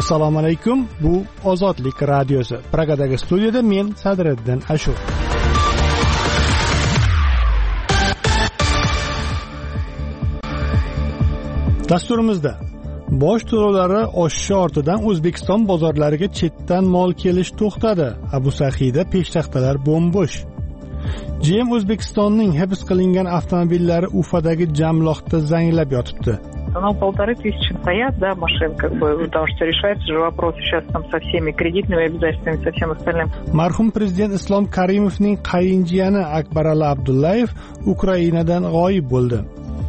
Assalomu alaykum. Bu Ozodlik radiosi. Pragadagi studiyada men Sadriddin Ashur. Dasturimizda bosh to'lovlari oshishi ortidan O'zbekiston bozorlariga chetdan mol kelish to'xtadi. Abu Sahida peshtaxtalar bo'm-bo'sh. GM O'zbekistonning hibs qilingan avtomobillari Ufadagi jamloqda zanglab yotibdi. 1500 стоят, да, машин, потому что решается же вопрос сейчас там со всеми кредитными обязательствами, со всем остальным. Marhum prezident Islom Karimovning qayinjiyani Akbarali Abdullayev Ukrainadan g'oyib bo'ldi.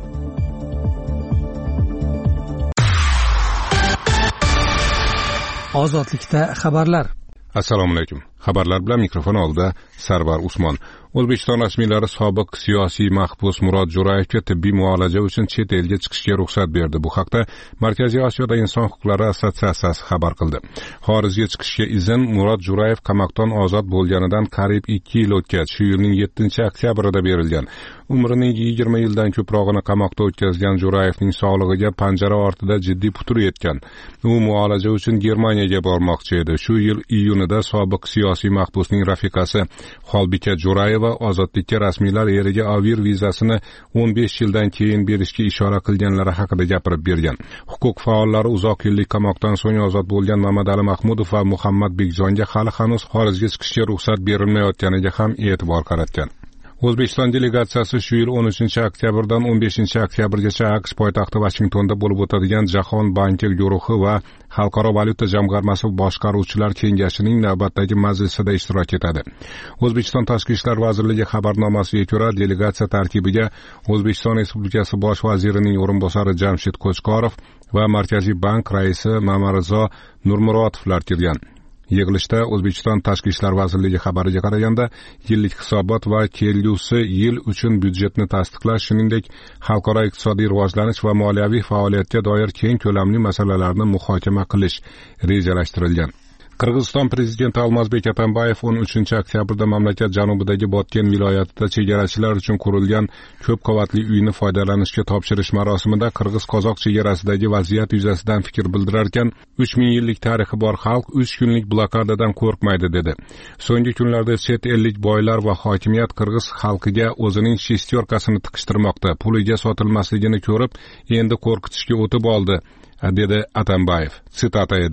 Ozodlikda xabarlar. Assalomu alaykum. Xabarlar bilan mikrofon oldida Sarvar Usmon. O'zbekiston rasmiylari sobiq siyosiy mahbus Murod Jo'rayevga tibbiy muolaja uchun chet elga chiqishga ruxsat berdi. Bu haqda Markaziy Osiyoda inson huquqlari assotsiatsiyasi xabar qildi. Xorijga chiqishga izn Murod Jo'rayev qamoqdan ozod bo'lganidan qariyb 2 yil o'tgach, shu yilning 7-oktyabrida berilgan. Umrining 20 yildan ko'prog'ini qamoqda o'tkazgan Jo'rayevning sog'lig'iga panjara ortida jiddiy putur yetgan. U muolaja uchun Germaniyaga bormoqchi edi. Shu yil iyunida sobiq siyosiy mahbusning rafiqasi Xolbika Jo'rayeva ozodlikka rasmiylar eriga avir vizasini 15 yildan keyin berishga ishora qilganlari haqida gapirib bergan. Huquq faollari uzoq yillik qamoqdan so'ng ozod bo'lgan Mamadali Mahmudov va Muhammad Bekjonga hali hanuz xorijga chiqishga ruxsat berilmayotganiga ham e'tibor qaratgan. O'zbekiston delegatsiyasi shu yil 13-oktyabrdan 15-oktyabrgacha AQSh poytaxti Vashingtonda bo'lib o'tadigan Jahon banki guruhi va Xalqaro valyuta jamg'armasi boshqaruvchilar kengashining navbatdagi majlisida ishtirok etadi. O'zbekiston Tashqi ishlar vazirligi xabarnomasiga ko'ra, delegatsiya tarkibiga O'zbekiston Respublikasi bosh vazirining o'rinbosari Jamshid Qo'chqorov va Markaziy bank raisi Mamarizo Nurmurodovlar kirgan. Yig'ilishda O'zbekiston Tashqi ishlar vazirligi xabariga qaraganda, yillik hisobot va kelgusi yil uchun byudjetni tasdiqlash, shuningdek, xalqaro iqtisodiy rivojlanish va moliyaviy faoliyatga doir keng ko'lamli masalalarni muhokama qilish rejalashtirilgan. Qirg'iziston prezidenti Almazbek Atambayev 13-oktyabrda mamlakat janubidagi Botken viloyatida chegarachilar uchun qurilgan ko'p qavatli uyni foydalanishga topshirish marosimida qirg'iz-qozoq chegarasidagi vaziyat yuzasidan fikr bildirarkan, 3000 yillik tarixi bor xalq 3 kunlik blokadadan qo'rqmaydi dedi. So'nggi kunlarda chet ellik boylar va hokimiyat qirg'iz xalqiga o'zining shestyorkasini tiqishtirmoqda. Puliga sotilmasligini ko'rib, endi qo'rqitishga o'tib oldi, dedi Atambayev. Sitata edi.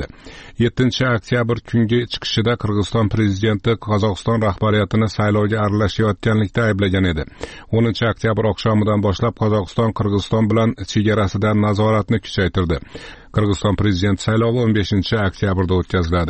7-oktyabr kungi chiqishida Qirg'iziston prezidenti Qozog'iston rahbariyatini saylovga aralashayotganlikda ayblagan edi. 10-oktyabr oqshomidan boshlab Qozog'iston Qirg'iziston bilan chegarasidan nazoratni kuchaytirdi. Qirg'iziston prezidenti saylovi 15-oktyabrda o'tkaziladi.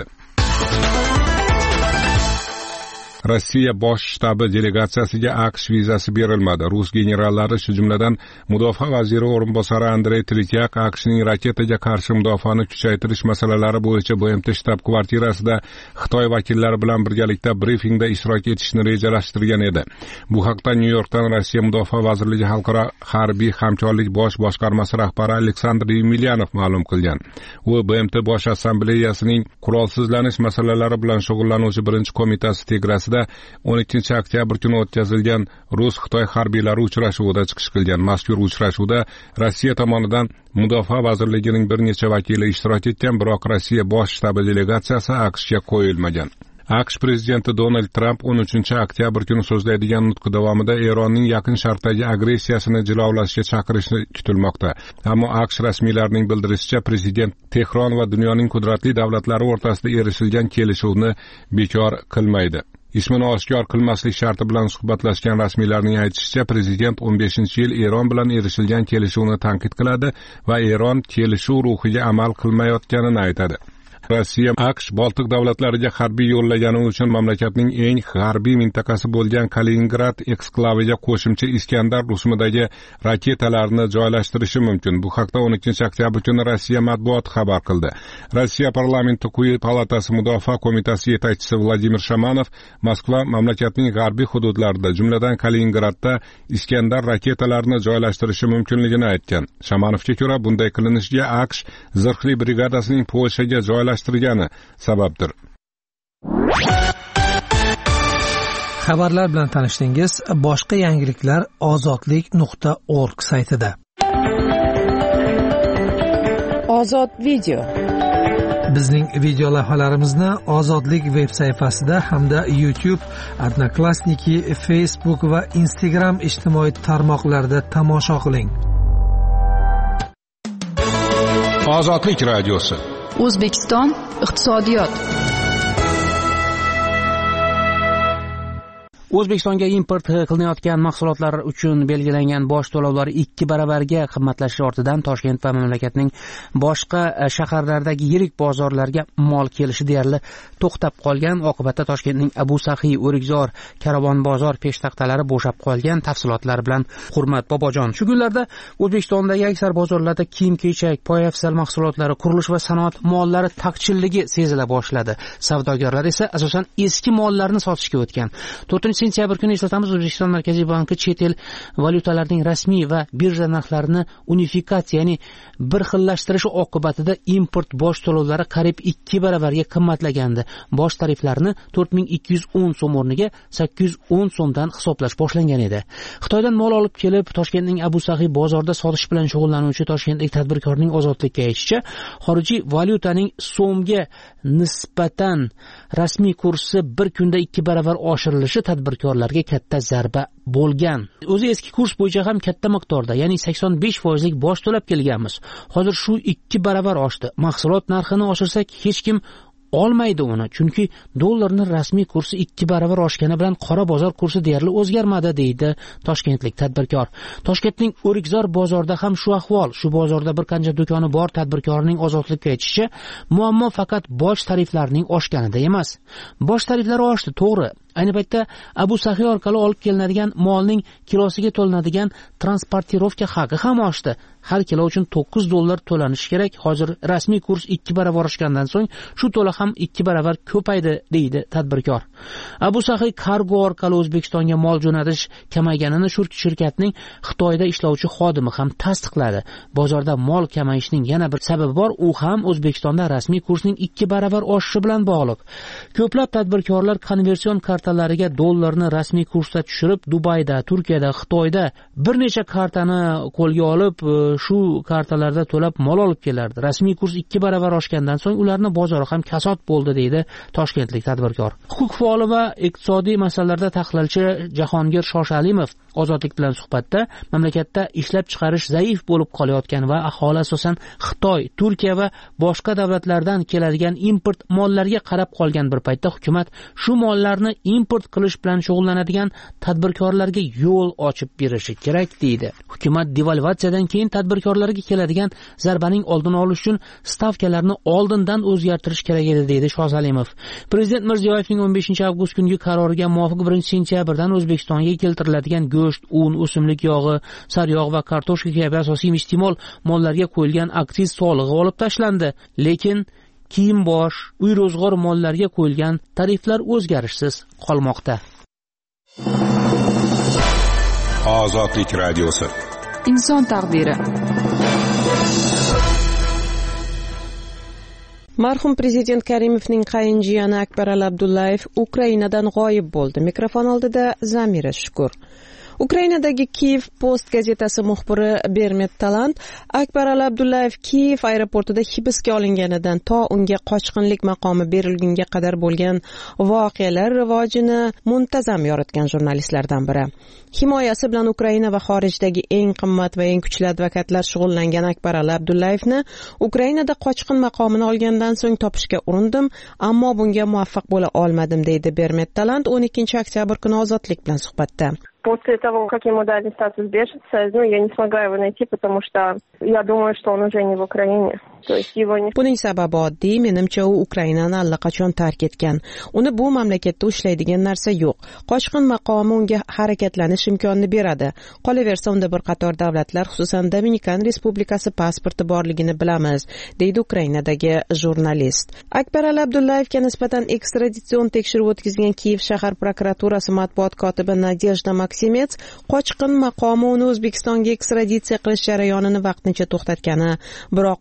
Rossiya bosh shtabi delegatsiyasiga AQSh vizasi berilmadi. Rus generallari, shu jumladan mudofaa vaziri o'rinbosari Andrey Tretyak AQShning raketaga qarshi mudofaani kuchaytirish masalalari bo'yicha BMT shtab-kvartirasida Xitoy vakillari bilan birgalikda brifingda ishtirok etishni rejalashtirgan edi. Bu haqda Nyu-Yorkdan Rossiya Mudofaa vazirligi xalqaro harbiy hamkorlik bosh boshqarmasi rahbari Aleksandr Yemilyanov ma'lum qilgan. U BMT bosh assambleyasining qurolsizlanish masalalari bilan shug'ullanuvchi birinchi qo'mitasi tegrasida 12-oktyabr kuni o'tkazilgan Rus-Xitoy harbiylari uchrashuvida chiqish qilgan. Mazkur uchrashuvda Rossiya tomonidan Mudofaa vazirligining bir necha vakili ishtirok etgan, biroq Rossiya bosh shtabi delegatsiyasi AQShga qo'yilmagan. AQSh prezidenti Donald Trump 13-oktyabr kuni so'zlaydigan nutqi davomida Eronning Yaqin Sharqdagi agressiyasini jilovlashga chaqirishi kutilmoqda. Ammo AQSh rasmiylarining bildirishicha, prezident Tehron va dunyoning qudratli davlatlari o'rtasida erishilgan kelishuvni bekor qilmaydi. Ismini oshkor qilmaslik sharti bilan suhbatlashgan rasmiylarning aytishicha, prezident 15-yil Eron bilan erishilgan kelishuvni tanqid qiladi va Eron kelishuv ruhiga amal qilmayotganini aytadi. Rossiya AQSh Boltiq davlatlariga harbiy yo'llagani uchun mamlakatning eng g'arbiy mintaqasi bo'lgan Kaliningrad eksklaviga qo'shimcha Iskandar rusumidagi raketalarni joylashtirishi mumkin. Bu haqda 12-oktyabr kuni Rossiya matbuoti xabar qildi. Rossiya parlamenti quyi palatasi mudofaa qo'mitasi yetakchisi Vladimir Shamanov Moskva mamlakatning g'arbiy hududlarida, jumladan Kaliningradda Iskandar raketalarini joylashtirishi mumkinligini aytgan. Shamanovga ko'ra, bunday qilinishiga AQSh zirhli brigadasining Polshaga joylashtirgani sababdir. Xabarlar bilan tanishdingiz. Boshqa yangiliklar ozodlik.org saytida. Ozod video. Bizning video lavhalarimizni Ozodlik veb sayfasida hamda YouTube, Odnoklassniki, Facebook va Instagram ijtimoiy tarmoqlarida tomosha qiling. Ozodlik radiosi. O'zbekiston iqtisodiyot. O'zbekistonga import qilinayotgan mahsulotlar uchun belgilangan boj to'lovlari 2 baravarga qimmatlashishi ortidan Toshkent va mamlakatning boshqa shaharlaridagi yirik bozorlarga mol kelishi deyarli to'xtab qolgan. Oqibatda Toshkentning Abu Saxiy, O'rikzor, Karvon bozor peshtaxtalari bo'shab qolgan. Tafsilotlar bilan Hurmat Bobojon. Shu kunlarda O'zbekistondagi aksar bozorlarda kiyim-kechak, poyafzal mahsulotlari, qurilish va sanoat mollari taqchilligi sezila boshladi. Savdogarlar esa asosan eski mollarni sotishga o'tgan. 4-sentyabr kuni eslatamiz, O'zbekiston Markaziy banki chet el valyutalarining rasmiy va birja narxlarini unifikatsiya, ya'ni bir xillashtirishi oqibatida import boj to'lovlari qariyb 2 baravarga qimmatlagandi. Boj tariflarini 4210 so'm o'rniga 810 so'mdan hisoblash boshlangan edi. Xitoydan mol olib kelib, Toshkentning Abu Saxiy bozorida sotish bilan shug'ullanuvchi toshkentlik tadbirkorning Ozodlikka aytishicha, xorijiy valyutaning so'mga nisbatan rasmiy kursi bir kunda 2 baravar oshirilishi tadbirkorlarga katta zarba bo'lgan. O'zi eski kurs bo'yicha ham katta miqdorda, ya'ni 85% boj to'lab kelganmiz. Hozir shu 2 baravar oshdi. Mahsulot narxini oshirsak hech kim olmaydi uni, chunki dollarning rasmiy kursi 2 baravar oshgani bilan qora bozor kursi deyarli o'zgarmadi, deydi toshkentlik tadbirkor. Toshkentning O'rikzor bozorida ham shu ahvol. Shu bozorda bir qancha do'koni bor tadbirkorning Ozodlikka aytishicha, muammo faqat boj tariflarining oshganida emas. Boj tariflari oshdi, to'g'ri. Ayni paytda Abu Saxiy orqali olib kelinadigan molning kilosiga to'lanadigan transportirovka haqi ham oshdi. Har kilo uchun $9 to'lanishi kerak. Hozir rasmiy kurs 2 baravar oshgandan so'ng shu to'la ham 2 baravar ko'paydi, deydi tadbirkor. Abu Saxiy kargo orqali O'zbekistonga mol jo'natish kamayganini shu shirkatning Xitoyda ishlovchi xodimi ham tasdiqladi. Bozorda mol kamayishining yana bir sababi bor, u ham O'zbekistonda rasmiy kursning 2 baravar oshishi bilan bog'liq. Ko'plab tadbirkorlar konversion kartalariga dollarni rasmiy kursda tushirib, Dubayda, Turkiyada, Xitoyda bir necha kartani qo'lga olib, shu kartalarda to'lab mol olib kelardi. Rasmiy kurs 2 baravar oshgandan so'ng ularning bozori ham kasod bo'ldi, deydi toshkentlik tadbirkor. Huquq faoli va iqtisodiy masalalarda tahlilchi Jahongir Shoshalimov Ozodlik bilan suhbatda mamlakatda ishlab chiqarish zaif bo'lib qolayotgan va aholi asosan Xitoy, Turkiya va boshqa davlatlardan keladigan import mollariga qarab qolgan bir paytda hukumat shu mollarni import qilish bilan shug'ullanadigan tadbirkorlarga yo'l ochib berishi kerak, deydi. Hukumat devalvatsiyadan keyin tadbirkorlarga keladigan zarbaning oldini olish uchun stavkalarni oldindan o'zgartirish kerak edi, deydi Shoshalimov. Prezident Mirziyoyevning 15-avgust kungi qaroriga muvofiq 1-sentyabrdan O'zbekistonga keltiriladigan go'sht, un, o'simlik yog'i, saryog' va kartoshka kabi asosiy iste'mol mollarga qo'yilgan aksiz solig'i olib tashlandi. Lekin kiyim bosh, uy ro'zg'or mollariga qo'yilgan tariflar o'zgarishsiz qolmoqda. Ozodlik radiosi. Inson taqdiri. Marhum prezident Karimovning qayinjiyani Akbarali Abdullayev Ukrainadan g'oyib bo'ldi. Mikrofon oldida Zamira Shukur. Ukrainadagi Kiev Post gazetasi muxbiri Bermet Talant Akbarali Abdullayev Kiev aeroportida hibsga olinganidan to unga qochqinlik maqomi berilgunga qadar bo'lgan voqealar rivojini muntazam yoritgan jurnalistlardan biri. Himoyasi bilan Ukraina va xorijdagi eng qimmat va eng kuchli advokatlar shug'ullangan Akbarali Abdullayevni Ukrainada qochqin maqomini olgandan so'ng topishga urindim, ammo bunga muvaffaq bo'la olmadim, deydi Bermet Talant 12-oktyabr kuni Ozodlik bilan suhbatda. После того, как ему дали статус беженца, я не смогла его найти, потому что я думаю, что он уже не в Украине. Buning sababi oddiy, menimcha u Ukrainani allaqachon tark etgan. Uni bu mamlakatda ushlaydigan narsa yo'q. Qochqin maqomi unga harakatlanish imkonini beradi. Qolaversa, unda bir qator davlatlar, xususan Dominikan Respublikasi pasporti borligini bilamiz, deydi Ukrainadagi jurnalist. Akbarali Abdullayevga nisbatan ekstraditsion tekshiruv o'tkazgan Kiyev shahar prokuraturasi matbuot kotibi Nadejda Maksimets qochqin maqomi uni O'zbekistonga ekstraditsiya qilish jarayonini vaqtincha to'xtatgani, biroq bu tekshiruv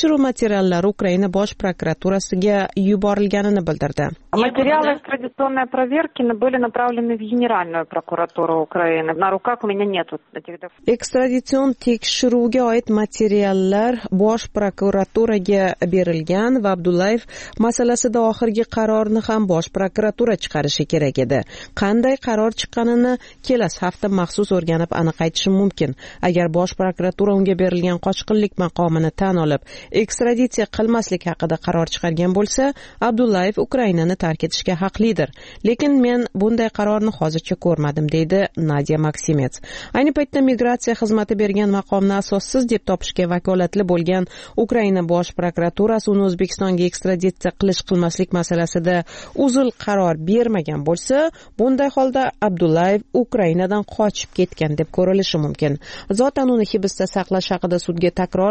tekshiruv materiallari Ukraina bosh prokuraturasiga yuborilganini bildirdi. Материалы экстрадиционной проверки были направлены в Генеральную прокуратуру Украины. На руках у меня нет этих документов. Ekstraditsion tekshiruvga oid materiallar bosh prokuraturaga berilgan va Abdullayev masalasida oxirgi qarorni ham bosh prokuratura chiqarishi kerak edi. Qanday qaror chiqqanini kelasi hafta maxsus o'rganib aniq aytishim mumkin. Agar bosh prokuratura unga berilgan qochqinlik maqomini tan olib, ekstraditsiya qilmaslik haqida qaror chiqargan bo'lsa, Abdullayev Ukrainani tark etishga haqlidir. Lekin men bunday qarorni hozircha ko'rmadim, deydi Nadia Maksimets. Ayni paytda migratsiya xizmati bergan maqomni asossiz deb topishga vakolatli bo'lgan Ukraina bosh prokuraturasi uni O'zbekistonga ekstraditsiya qilmaslik masalasida uzil qaror bermagan bo'lsa, bunday holda Abdullayev Ukrainadan qochib ketgan deb ko'rilishi mumkin. Zotan uni hibsda saqlash haqida sudga takror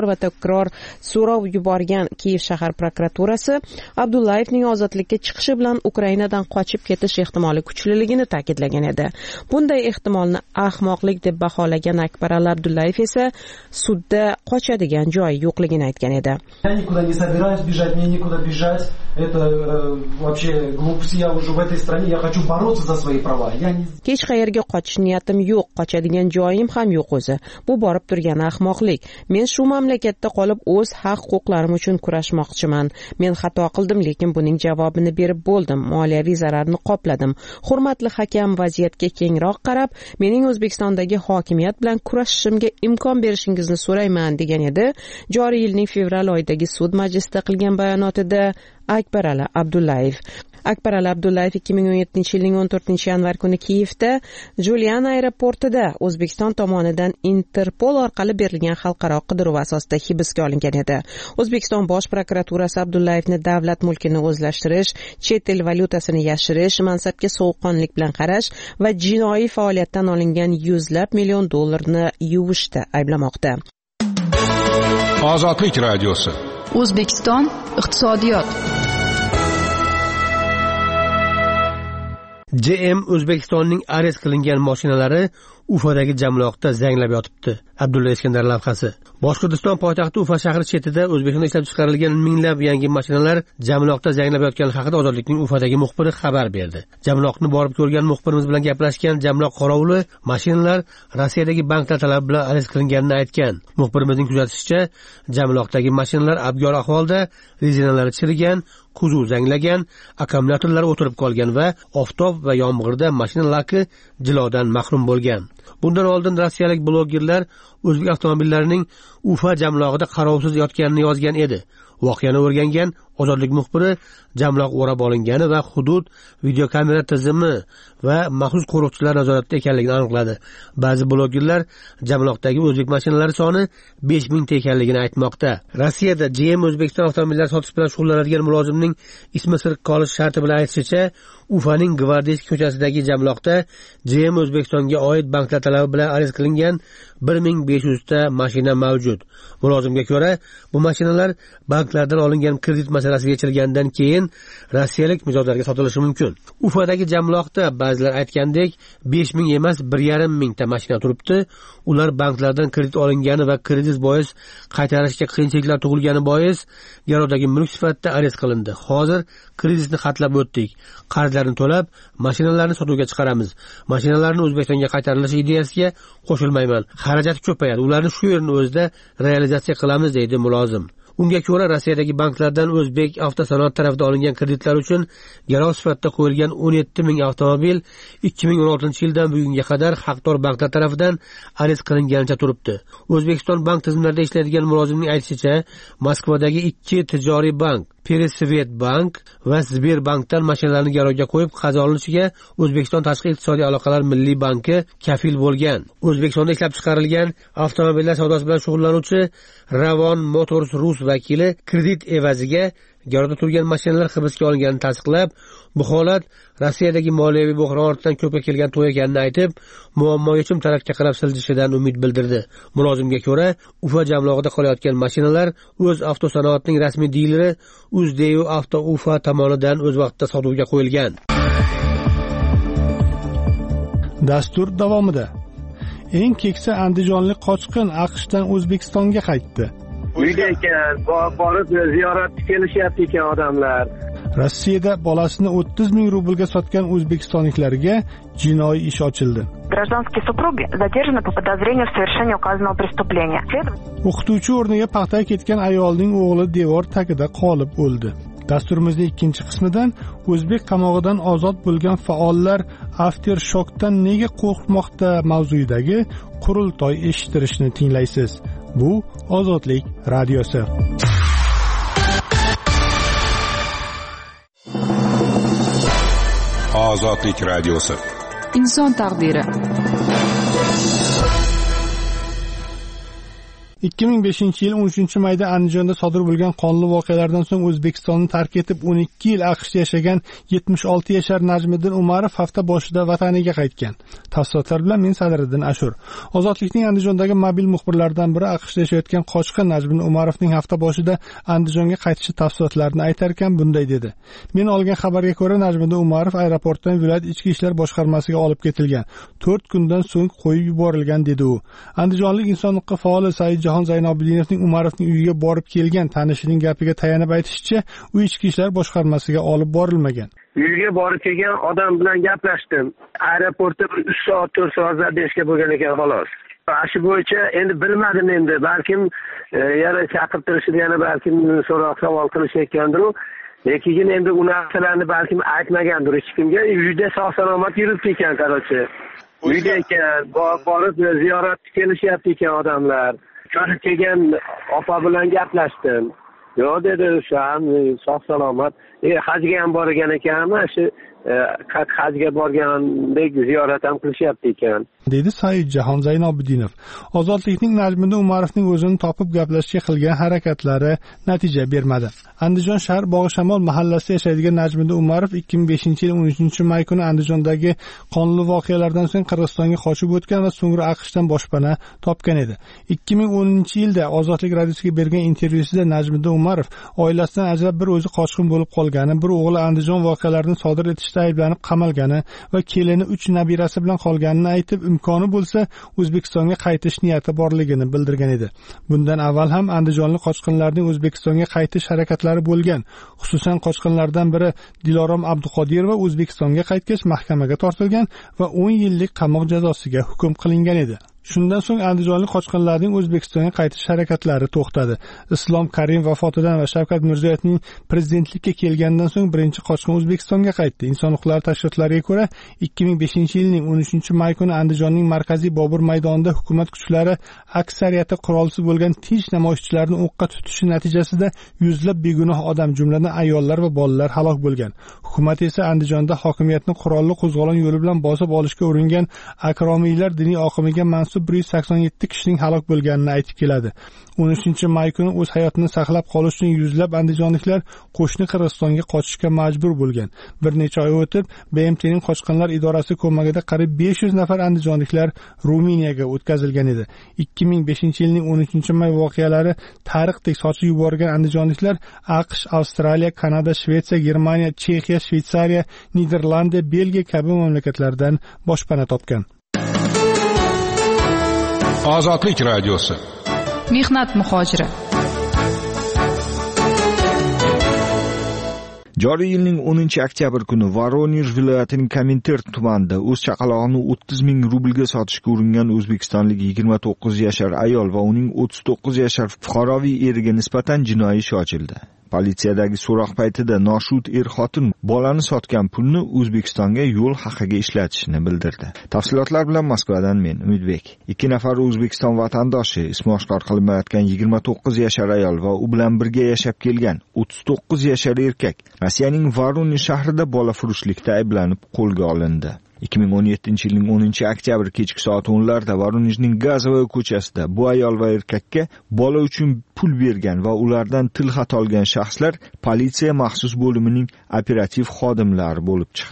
so'rov yuborgan Kiyev shahar prokuraturasi Abdullayevning ozodlikka chiqishi bilan Ukrainadan qochib ketish ehtimoli kuchliligini ta'kidlagan edi. Bunday ehtimolni ahmoqlik deb baholagan Akbarali Abdullayev esa sudda qochadigan joyi yo'qligini aytgan edi. Я никуда не собираюсь бежать, мне никуда бежать. Это вообще глупость. Я уже в этой стране, я хочу бороться за свои права. Hech qayerga qochish niyatim yo'q, qochadigan joyim ham yo'q o'zi. Bu borib turgan ahmoqlik. Men shu mamlakatda qolib o'z haq-huquqlarim uchun kurashmoqchiman. Men xato qildim, lekin buning javobini berib bo'ldim. Moliyaviy zararni qopladim. Hurmatli hakam, vaziyatga kengroq qarab, mening O'zbekistondagi hokimiyat bilan kurashishimga imkon berishingizni so'rayman, degan edi. Joriy yilning fevral oyidagi sud majlisida qilgan bayonotida Akbarali Abdullayev. Akbarali Abdullayev 2017-yilning 14-yanvar kuni Kiyevda Julian aeroportida O'zbekiston tomonidan Interpol orqali berilgan xalqaro qidiruv asosida hibsga olingan edi. O'zbekiston bosh prokuraturasi Abdullayevni davlat mulkini o'zlashtirish, chet el valyutasini yashirish, mansabga sovuqqonlik bilan qarash va jinoiy faoliyatdan olingan $100 million yuvishda ayblamoqda. Ozodlik radiosi. O'zbekiston iqtisodiyot. GM O'zbekistonning arest qilingan mashinalari Ufadagi jamloqda zanglab yotibdi. Abdulla Iskandar lavhasi. Boshqirdiston poytaxti Ufa shahri chetida O'zbekistonda ishlab chiqarilgan minglab yangi mashinalar jamloqda zanglab yotgani haqida Ozodlikning Ufadagi muxbiri xabar berdi. Jamloqni borib ko'rgan muxbirimiz bilan gaplashgan jamloq qorovuli mashinalar Rossiyadagi banklar talabi bilan arest qilinganini aytgan. Muxbirimizning kuzatishicha, jamloqdagi mashinalar abgor ahvolda, rezinalari chirigan, kuzuv zanglagan, akkumulyatorlar o'tirib qolgan va oftob va yomg'irda mashina laki jilodan mahrum bo'lgan. Bundan oldin rossiyalik blogerlar o'zbek avtomobillarining Ufa jamlog'ida qarovsiz yotganini yozgan edi. Voqeani o'rgangan Ozodlik muxbiri jamloq o'rab olingani va hudud videokamera tizimi va maxsus qo'riqchilar nazoratida ekanligini aniqladi. Ba'zi blogerlar jamloqdagi o'zbek mashinalari soni 5000 ta ekanligini aytmoqda. Rossiyada GM O'zbekiston avtomobillari sotish bilan shug'ullanadigan mulozimning ismi sir qolish sharti bilan aytishicha, Ufaning Gvardeyskiy ko'chasidagi jamloqda GM O'zbekistonga oid banklar talabi bilan arest qilingan 1500 ta mashina mavjud. Mulozimga ko'ra, bu mashinalar banklardan olingan kredit masalasiga yechilgandan keyin rossiyalik mijozlarga sotilishi mumkin. Ufadagi jamloqda ba'zilar aytgandek 5000 emas 1500 ta mashina turibdi. Ular banklardan kredit olingani va kredit bois qaytarishga qiyinchiliklar tug'ilgani bois garovdagi mulk sifatida arest qilindi. Hozir kreditni xatlab o'tdik. Qarzlarni to'lab, mashinalarni sotuvga chiqaramiz. Mashinalarni O'zbekistonga qaytarilishi ideyasiga qo'shilmayman. Xarajat ko'payadi. Ularni shu yerning o'zida realizatsiya qilamiz, deydi mulozim. Unga ko'ra, Rossiyadagi banklardan o'zbek avtosanoat tarafidan olingan kreditlar uchun garov sifatida qo'yilgan 17000 avtomobil 2016-yildan bugunga qadar haqdor banklar tarafidan arest qilinganicha turibdi. O'zbekiston bank tizimlarida ishlaydigan mulozimning aytishicha, Moskvadagi 2 tijoriy bank, Peresvet bank va Sberbankdan mashinalarni garovga qo'yib, qazo olinishiga O'zbekiston Tashqi iqtisodiy aloqalar milliy banki kafil bo'lgan. O'zbekistonda ishlab chiqarilgan avtomobillar savdosi bilan shug'ullanuvchi Ravon Motors Rus vakili kredit evaziga garovda turgan mashinalar hibsga olinganini tasdiqlab, bu holat Rossiyadagi moliyaviy bo'hron ortidan ko'pga kelgan to'y ekanini aytib, muammo yechim tarafga qarab siljishidan umid bildirdi. Mulozimga ko'ra, Ufa jamlog'ida qolayotgan mashinalar o'z avtosanoatning rasmiy dileri Uzdeyu Avto Ufa tomonidan o'z vaqtida sotuvga qo'yilgan. Dastur davomida eng keksa andijonlik qochqin AQShdan O'zbekistonga qaytdi. uyda ekan, borib ziyoratga kelishyapti ekan odamlar. Rossiyada bolasini 30 ming rublga sotgan o'zbekistonliklarga jinoiy ish ochildi. Гражданские супруги задержаны по подозрению в совершении указанного преступления. O'qituvchi o'rniga paxtaga ketgan ayolning o'g'li devor tagida qolib o'ldi. Dasturimizning ikkinchi qismidan o'zbek qamog'idan ozod bo'lgan faollar aftershokdan nega qo'rqmoqda mavzuidagi qurultoy eshittirishni tinglaysiz. Bu Ozodlik radiosi. Ozodlik radiosi. Inson taqdiri. 2005-yil 13-mayda Andijonda sodir bo'lgan qonli voqealardan so'ng O'zbekistonni tark etib 12 yil AQShda yashagan 76 yashar Najmiddin Umarov hafta boshida vataniga qaytgan. Tafsilotlar bilan men Sadriddin Ashur. Ozodlikning Andijondagi mobil muxbirlaridan biri AQShda yashayotgan qochqin Najmiddin Umarovning hafta boshida Andijonga qaytishi tafsilotlarini aytar ekan bunday dedi. Men olgan xabarga ko'ra Najmiddin Umarov aeroportdan viloyat ichki ishlar boshqarmasiga olib ketilgan. 4 kundan so'ng qo'yib yuborilgan dedi u. Andijonlik inson huquqi faoli Saidjahon Zaynobidinovning Umarovning uyiga borib kelgan tanishining gapiga tayanib aytishicha, u ichki ishlar boshqarmasiga olib borilmagan. Uyiga borib kelgan odam bilan gaplashdim. Aeroportda 3 soat 4 soatlar berishga bo'lgan ekan xolos. Shu bo'yicha endi bilmadim endi, balkim yana chaqirib turishib yana balkim so'roq savol qilishayotgandir u. Lekin endi u narsalarni balkim aytmagandir hech kimga. Uyda sog' salomat yuribdi ekan, qarochi. Uyda ekan, borib ziyoratga kelishyapti ekan odamlar. Ko'rib kelgan opa bilan gaplashdim. Yo'q dedi, o'sha sog' salomat. Hajga ham borgan ekanmi, shu hajga borgandek ziyorat ham qilishyapti ekan. Dedi Saidjahon Zaynobidinov. Ozodlikning Najmiddin Umarovning o'zini topib gaplashishga qilgan harakatlari natija bermadi. Andijon shahar Bog'ishamol mahallasida yashaydigan Najmiddin Umarov 2005-yil 13-may kuni Andijondagi qonli voqealardan so'ng Qirg'izistonga qochib o'tgan va so'ngra AQShdan boshpana topgan edi. 2010-yilda Ozodlik radiosiga bergan intervyusida Najmiddin Umarov oilasidan ajrab bir o'zi qochqin bo'lib qolgani, bir o'g'li Andijon voqealarini sodir etishda ayblanib qamalgani va kelini 3 nabirasi bilan qolganini aytib, imkoni bo'lsa O'zbekistonga qaytish niyati borligini bildirgan edi. Bundan avval ham andijonlik qochqinlarning O'zbekistonga qaytish harakatlari bo'lgan. Xususan qochqinlardan biri Dilorom Abduqodirova O'zbekistonga qaytgach mahkamaga tortilgan va 10 yillik qamoq jazosiga hukm qilingan edi. Shundan so'ng andijonlik qochqinlarning O'zbekistonga qaytish harakatlari to'xtadi. Islom Karimov vafotidan va Shavkat Mirziyoyevning prezidentlikka kelgandan so'ng birinchi qochqin O'zbekistonga qaytdi. Inson huquqlari tashkilotlariga ko'ra 2005-yilning 13-may kuni Andijonning markaziy Bobur maydonida hukumat kuchlari aksariyati qurolsiz bo'lgan tinch namoyishchilarni o'qqa tutishi natijasida yuzlab begunoh odam, jumladan ayollar va bolalar halok bo'lgan. Hukumat esa Andijonda hokimiyatni qurolli qo'zg'olon yo'li bilan bosib olishga uringan akromiylar diniy oqimiga mansub 187 kishining halok bo'lganini aytib keladi. 13-may kuni o'z hayotini saqlab qolish uchun yuzlab andijonliklar qo'shni Qirg'izistonga qochishga majbur bo'lgan. Bir necha oy o'tib, BMTning qochqinlar idorasi ko'magida qariyb 500 nafar andijonliklar Ruminiyaga o'tkazilgan edi. 2005-yilning 13-may voqealari tarixdek sochib yuborgan andijonliklar AQSh, Avstraliya, Kanada, Shvetsiya, Germaniya, Chexiya, Shveysariya, Niderlandiya, Belgiya kabi mamlakatlardan boshpana topgan. Ozodlik radiosi. Mehnat muhojiri. Joriy yilning 10-oktyabr kuni Voronezh viloyatining Komintern tumanida o'z chaqalog'ini 30 ming rublga sotishga uringan o'zbekistonlik 29 yashar ayol va uning 39 yashar fuqaroviy eriga nisbatan jinoiy ish ochildi. Politsiyadagi so'roq paytida noshud er-xotin bolani sotgan pulni O'zbekistonga yo'l haqiga ishlatishni bildirdi. Tafsilotlar bilan Moskvadan men Umidbek. 2 nafar O'zbekiston vatandoshi ismi oshkor qilinmayotgan 29 yashar ayol va u bilan birga yashab kelgan 39 yashar erkak Rossiyaning Voronezh shahrida bolafurushlikda ayblanib qo'lga olindi. 2017-yilning 10-oktyabr kechki soat 10larda Voronezhning Gazovoy ko'chasida bu ayol va erkakka bola uchun pul bergan va ulardan tilxat olgan shaxslar politsiya maxsus bo'limining operativ xodimlari bo'lib chiqdi.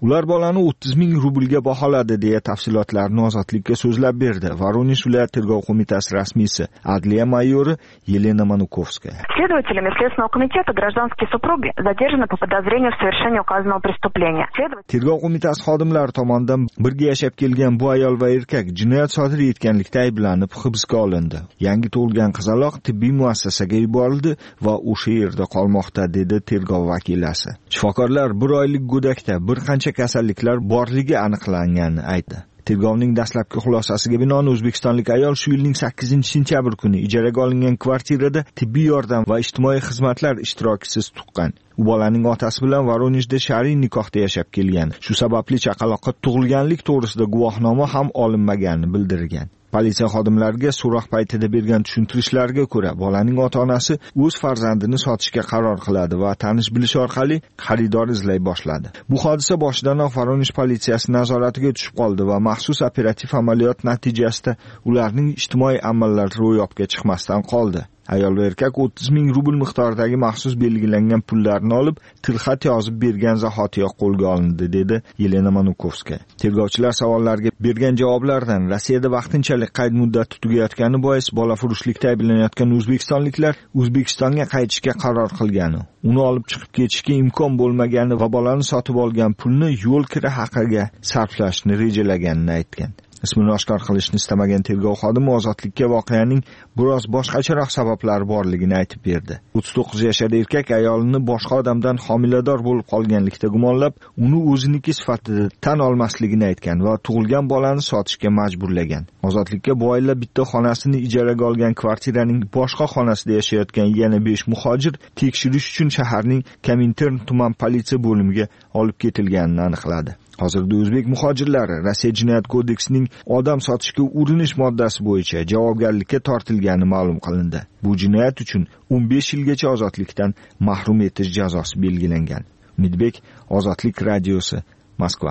Ular bolani 30 ming rublga baholadi deya tafsilotlarni Ozodlikka so'zlab berdi. Voronij viloyat tergov qo'mitasi rasmiysi, adliya mayori Yelena Manukovskaya. Следователями Следственного комитета гражданские супруги задержаны по подозрению в совершении указанного преступления. Tergov qo'mitasi xodimlari tomonidan birga yashab kelgan bu ayol va erkak jinoyat sodir etganlikda ayblanib hibsga olindi. Yangi tug'ilgan qizaloq tibbiy muassasaga yuborildi va o'sha yerda qolmoqda, dedi tergov vakilasi. Shifokorlar 1 oylik go'dakda bir qancha kasalliklar borligi aniqlanganini aytdi. Tergovning dastlabki xulosasiga binoan o'zbekistonlik ayol shu yilning 8-sentyabr kuni ijaraga olingan kvartirada tibbiy yordam va ijtimoiy xizmatlar ishtirokisiz tuqqan. U bolaning otasi bilan Voronejda shar'iy nikohda yashab kelgan. Shu sababli chaqaloqqa tug'ilganlik to'g'risida guvohnoma ham olinmaganini bildirgan. Politsiya xodimlariga so'roq paytida bergan tushuntirishlarga ko'ra, bolaning ota-onasi o'z farzandini sotishga qaror qiladi va tanish-bilish orqali xaridor izlay boshladi. Bu hodisa boshidanoq Voronej politsiyasi nazoratiga tushib qoldi va maxsus operativ amaliyot natijasida ularning ijtimoiy amallari ro'yobga chiqmasdan qoldi. Ayol va erkak 30 ming rubl miqdoridagi maxsus belgilangan pullarni olib, tilxat yozib bergan zahotiyoq qo'lga olindi, dedi Yelena Manukovskaya. Tergovchilar savollarga bergan javoblardan Rossiyada vaqtinchalik qayd muddati tugayotgani bois bolafurushlikda ayblanayotgan o'zbekistonliklar O'zbekistonga qaytishga qaror qilgani, uni olib chiqib ketishga imkon bo'lmagani va bolani sotib olgan pulni yo'l kira haqiga sarflashni rejalaganini aytgan. Ismini oshkor qilishni istamagan tergov xodimi Ozodlikka voqeaning biroz boshqacharoq sabablari borligini aytib berdi. 39 yoshli erkak ayolini boshqa odamdan homilador bo'lib qolganlikda gumonlab, uni o'ziniki sifatida tan olmasligini aytgan va tug'ilgan bolani sotishga majburlagan. Ozodlikka bu oila bitta xonasini ijaraga olgan kvartiraning boshqa xonasida yashayotgan yana 5 muhojir tekshirish uchun shaharning Komintern tuman politsiya bo'limiga olib ketilganini aniqladi. Hozirda o'zbek muhojirlari Rossiya jinoyat kodeksining odam sotishga urinish moddasi bo'yicha javobgarlikka tortilgani ma'lum qilindi. Bu jinoyat uchun 15 yilgacha ozodlikdan mahrum etish jazosi belgilangan. Umidbek, Ozodlik radiosi, Moskva.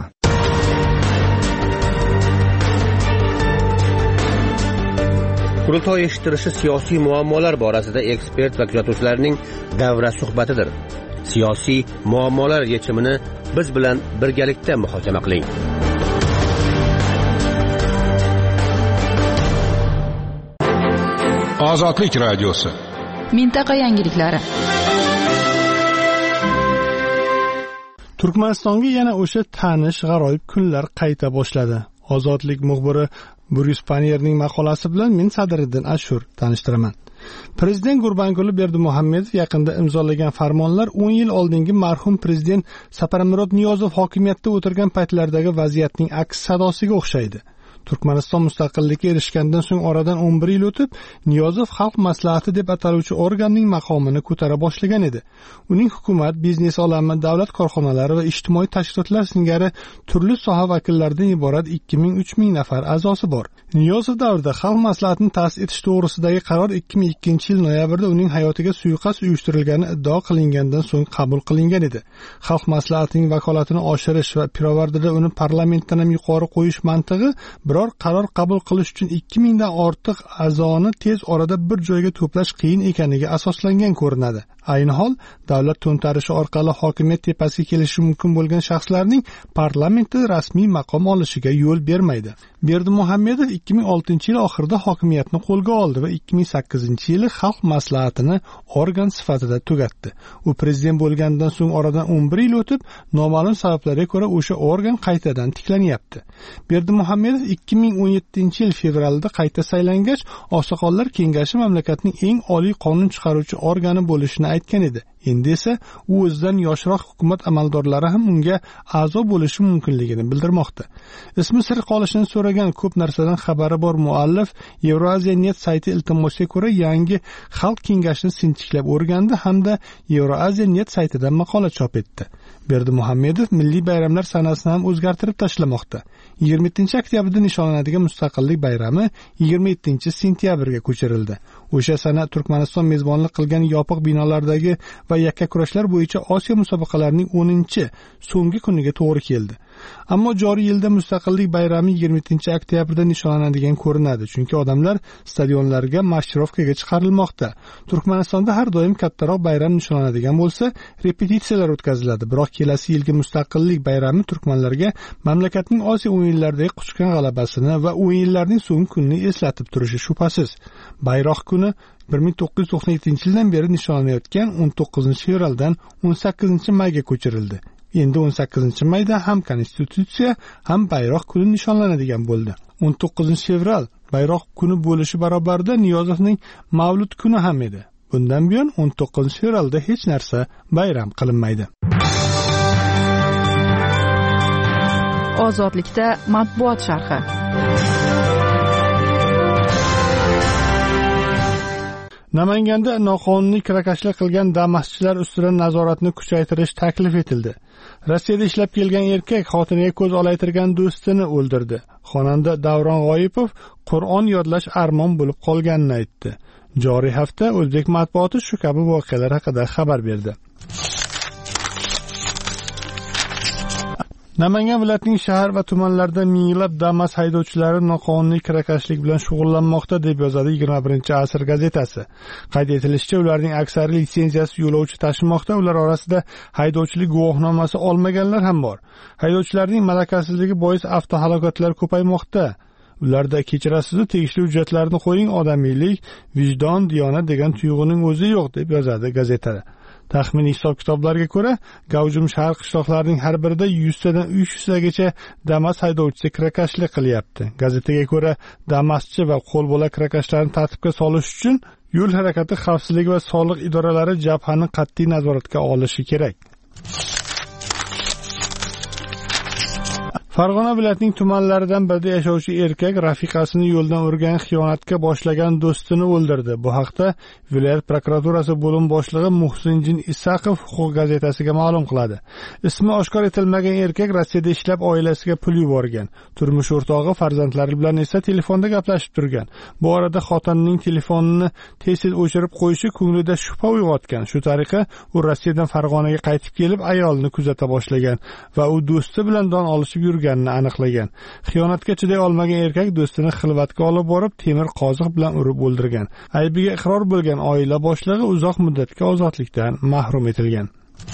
Qurultoy eshittirishi siyosiy muammolar borasida ekspert va kuzatuvchilarning davra suhbatidir. Siyosiy muammolar yechimini biz bilan birgalikda muhokama qiling. Ozodlik radiosi. Mintaqa yangiliklari. Turkmanistonga yana o'sha tanish g'aroyib kunlar qayta boshladi. Ozodlik muxbiri Boris Panierning maqolasi bilan men Sadriddin Ashur tanishtiraman. Prezident Gurbanguli Berdimuhamedov yaqinda imzolagan farmonlar 10 yil oldingi marhum prezident Saparmurod Niyozov hokimiyatda o'tirgan paytlardagi vaziyatning aks sadosiga o'xshaydi. Turkmaniston mustaqillikka erishgandan so'ng oradan 11 yil o'tib, Niyozov xalq maslahati deb ataluvchi organning maqomini ko'tara boshlagan edi. Uning hukumat, biznes olami, davlat korxonalari va ijtimoiy tashkilotlar singari turli soha vakillaridan iborat 2000-3000 nafar a'zosi bor. Niyozov davrida xalq maslahatini ta'sis etish to'g'risidagi qaror 2002-yil noyabrda uning hayotiga suiqasd uyushtirilgani iddao qilingandan so'ng qabul qilingan edi. Xalq maslahatining vakolatini oshirish va pirovardida uni parlamentdan ham yuqori qo'yish mantig'i biror qaror qabul qilish uchun 2000 dan ortiq a'zoni tez orada bir joyga to'plash qiyin ekaniga asoslangan ko'rinadi. Ayni hol davlat to'ntarishi orqali hokimiyat tepasiga kelishi mumkin bo'lgan shaxslarning parlamentda rasmiy maqom olishiga yo'l bermaydi. Berdimuhamedov 2006-yil oxirida hokimiyatni qo'lga oldi va 2008-yili xalq maslahatini organ sifatida tugatdi. U prezident bo'lgandan so'ng oradan 11 yil o'tib, noma'lum sabablarga ko'ra o'sha organ qaytadan tiklanyapti. Berdimuhamedov 2017-yil fevralda qayta saylangach, Oqsoqollar kengashi mamlakatning eng oliy qonun chiqaruvchi organi bo'lishini aytgan edi. Endi esa u o'zidan yoshroq hukumat amaldorlari ham unga a'zo bo'lishi mumkinligini bildirmoqda. Ismi sir qolishini so'ragan ko'p narsadan xabari bor muallif Euroaziya.net sayti iltimosiga ko'ra yangi xalq kengashini sinchiklab o'rgandi hamda Euroaziya.net saytidan maqola chop etdi. Berdimuhamedov milliy bayramlar sanasini ham o'zgartirib tashlamoqda. 27-oktyabrda nishonlanadigan mustaqillik bayrami 27-sentyabrga ko'chirildi. O'sha sana Turkmaniston mezbonlik qilgan yopiq binolardagi va yakkakurashlar bo'yicha Osiyo musobaqalarining 10-chi so'nggi kuniga to'g'ri keldi. Ammo joriy yilda Mustaqillik bayrami 27-oktyabrda nishonlanadigan ko'rinadi, chunki odamlar stadionlarga marshировкаga chiqarilmoqda. Turkmanistonda har doim kattaroq bayram nishonlanadigan bo'lsa, repetitsiyalar o'tkaziladi. Biroq kelasi yilgi Mustaqillik bayrami turkmanlarga mamlakatning Osiyo o'yinlaridagi quchgan g'alabasini va o'yinlarning so'nggi kunini eslatib turishi shubhasiz. Bayroq kuni 1997-yildan beri nishonlanayotgan 19-fevraldan 18-mayga ko'chirildi. Endi 18-mayda ham konstitutsiya, ham bayroq kuni nishonlanadigan bo'ldi. 19-fevral bayroq kuni bo'lishi barobarida Niyozovning Mavlud kuni ham edi. Bundan buyon 19-fevralda hech narsa bayram qilinmaydi. Ozodlikda matbuot sharhi. Namanganda noqonuniy kirakashlik qilgan Damas'chilar ustidan nazoratni kuchaytirish taklif etildi. Rossiyada ishlab kelgan erkak xotiniga ko'z olaytirgan do'stini o'ldirdi. Xonanda Davron G'oyipov Qur'on yodlash armon bo'lib qolganini aytdi. Joriy hafta o'zbek matbuoti shu kabi voqealar haqida xabar berdi. Namangan viloyatining shahar va tumanlarida minglab Damas haydovchilari noqonuniy kirakashlik bilan shug'ullanmoqda deb yozadi 21-asr gazetasi. Qayd etilishicha, ularning aksari litsenziyasiz yo'lovchi tashimoqda, ular orasida haydovchilik guvohnomasi olmaganlar ham bor. Haydovchilarning malakasizligi bois avtohalokatlar ko'paymoqda. Ularda kechirasiz, tegishli hujjatlarni qo'ying, odamiylik, vijdon, diyonat degan tuyg'uning o'zi yo'q deb yozadi gazeta. Taxminiy hisob-kitoblarga ko'ra, gavjum shahar qishloqlarining har birida 100 dan 300 tagacha Damas haydovchisi kirakashlik qilyapti. Gazetaga ko'ra, Damaschi va qo'lbola kirakashlarni tartibga solish uchun yo'l harakati xavfsizligi va soliq idoralari jabhani qat'iy nazoratga olishi kerak. Farg'ona viloyatining tumanlaridan birida yashovchi erkak rafiqasini yo'ldan urgan xiyonatga boshlagan do'stini o'ldirdi. Bu haqda viloyat prokuraturasi bo'lim boshlig'i Muhsinjin Isaqov Huquq gazetasiga ma'lum qiladi. Ismi oshkor etilmagan erkak Rossiyada ishlab oilasiga pul yuborgan. Turmush o'rtog'i farzandlari bilan esa telefonda gaplashib turgan. Bu orada xotinining telefonini tez-tez o'chirib qo'yishi ko'nglida shubha uyg'otgan. Shu tariqa u Rossiyadan Farg'onaga qaytib kelib ayolni kuzata boshlagan va u do'sti bilan don olishib yurganini aniqlagan. Xiyonatga chiday olmagan erkak do'stini xilvatga olib borib, temir qoziq bilan urib o'ldirgan. Aybiga iqror bo'lgan oila boshlig'i uzoq muddatga ozodlikdan mahrum etilgan.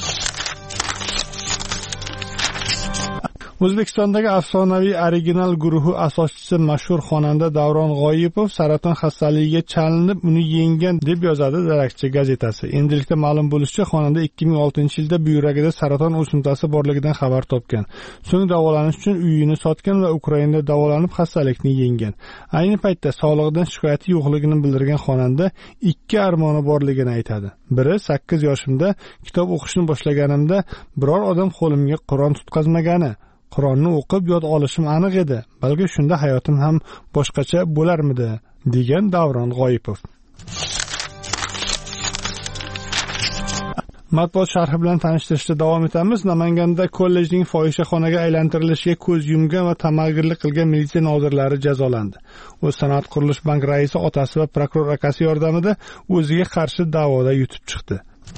O'zbekistondagi afsonaviy original guruhi asoschisi mashhur xonanda Davron G'oyipov saraton xastaligiga chalinib, uni yenggan deb yozadi Darakchi gazetasi. Endilikda ma'lum bo'lishicha, xonanda 2006-yilda buyuragida saraton o'simtasi borligidan xabar topgan. So'ng davolanish uchun uyini sotgan va Ukrainada davolanib xastalikni yenggan. Ayni paytda sog'lig'idan shikoyati yo'qligini bildirgan xonanda 2 armoni borligini aytadi. Biri 8 yoshimda kitob o'qishni boshlaganimda biror odam qo'limga Qur'on tutqazmagani. Qur'onni o'qib yod olishim aniq edi. Balki shunda hayotim ham boshqacha bo'larmidi, degan Davron G'oyipov. Matbuot sharhi bilan tanishtirishda davom etamiz. Namanganda kollejning fohishaxonaga aylantirilishiga ko'z yumgan va tamagirlik qilgan militsiya nozirlari jazolandi. O'zsanoat qurilish bank raisi otasi va prokuror akasi yordamida o'ziga qarshi da'voda yutib chiqdi.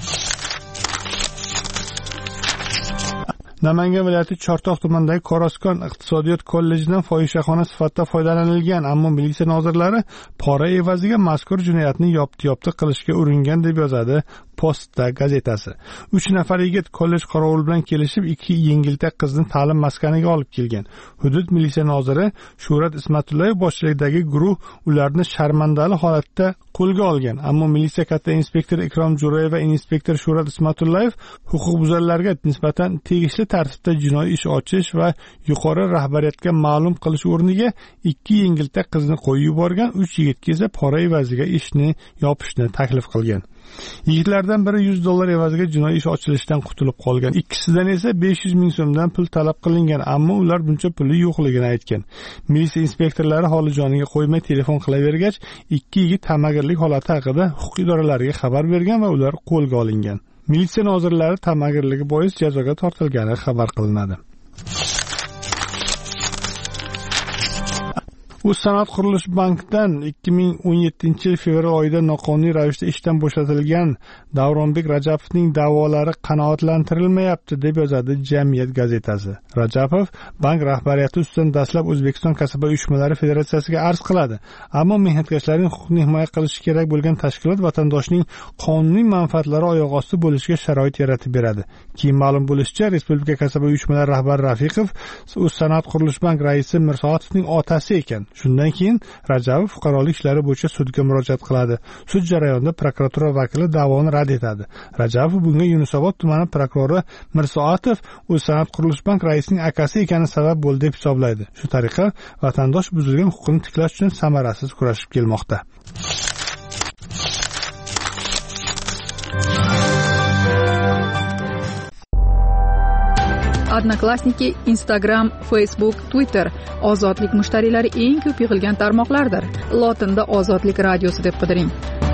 Namangan viloyati Chortoq tumanidagi Qoraskon iqtisodiyot kollejidan fohishaxona sifatida foydalanilgan, ammo militsiya nozirlari pora evaziga mazkur jinoyatni yopti qilishga uringan deb yozadi Posta gazetasi. 3 nafar yigit kollej qorovuli bilan kelishib 2 yengiltak qizni ta'lim maskaniga olib kelgan. Hudud militsiya noziri Shuhrat Ismatullayev boshchiligidagi guruh ularni sharmandali holatda qo'lga olgan, ammo militsiya katta inspektori Ikrom Jo'rayev va inspektor Shuhrat Ismatullayev huquqbuzarlarga nisbatan tegishli tartibda jinoiy ish ochish va yuqori rahbariyatga ma'lum qilish o'rniga 2 yengiltak qizni qo'yib yuborgan, 3 yigitga esa pora evaziga ishni yopishni taklif qilgan. Yigitlardan biri $100 evaziga jinoiy ish ochilishidan qutulib qolgan. Ikkisidan esa 500 ming so'mdan pul talab qilingan, ammo ular buncha puli yo'qligini aytgan. Militsiya inspektorlari holijoniga qo'ymay telefon qilavergach, 2 yigit tamagirlik holati haqida huquq idoralariga xabar bergan va ular qo'lga olingan. Militsiya nozirlari tamagirligi bois jazoga tortilgani xabar qilinadi. Sanoat qurilish bankidan 2017 yil fevral oyida noqonuniy ravishda ishdan bo'shatilgan Davronbek Rajapovning da'volari qanoatlantirilmayapti deb yozadi Jamiyat gazetasi. Rajapov bank rahbariyati ustidan dastlab O'zbekiston kasaba uyushmalari federatsiyasiga arz qiladi, ammo mehnatkashlarning huquqini himoya qilishi kerak bo'lgan tashkilot vatandoshning qonuniy manfaatlari oyoq osti bo'lishiga sharoit yaratib beradi. Keyin ma'lum bo'lishicha, Respublika kasaba uyushmalari rahbari Rafiqov Sanoat qurilish bank raisi Mirsoatovning otasi ekan. Shundan keyin Rajabov fuqarolik ishlari bo'yicha sudga murojaat qiladi. Sud jarayonida prokuratura vakili da'voni rad etadi. Rajabov bunga Yunusobod tumani prokurori Mirsoatov Sanoat qurilish bank raisining akasi ekani sabab bo'ldi deb hisoblaydi. Shu tariqa vatandosh buzilgan huquqini tiklash uchun samarasiz kurashib kelmoqda. Odnoklassniki, Instagram, Facebook, Twitter ozodlik mushtariylari eng ko'p yig'ilgan tarmoqlardir. Lotinda Ozodlik radiosi deb qidiring.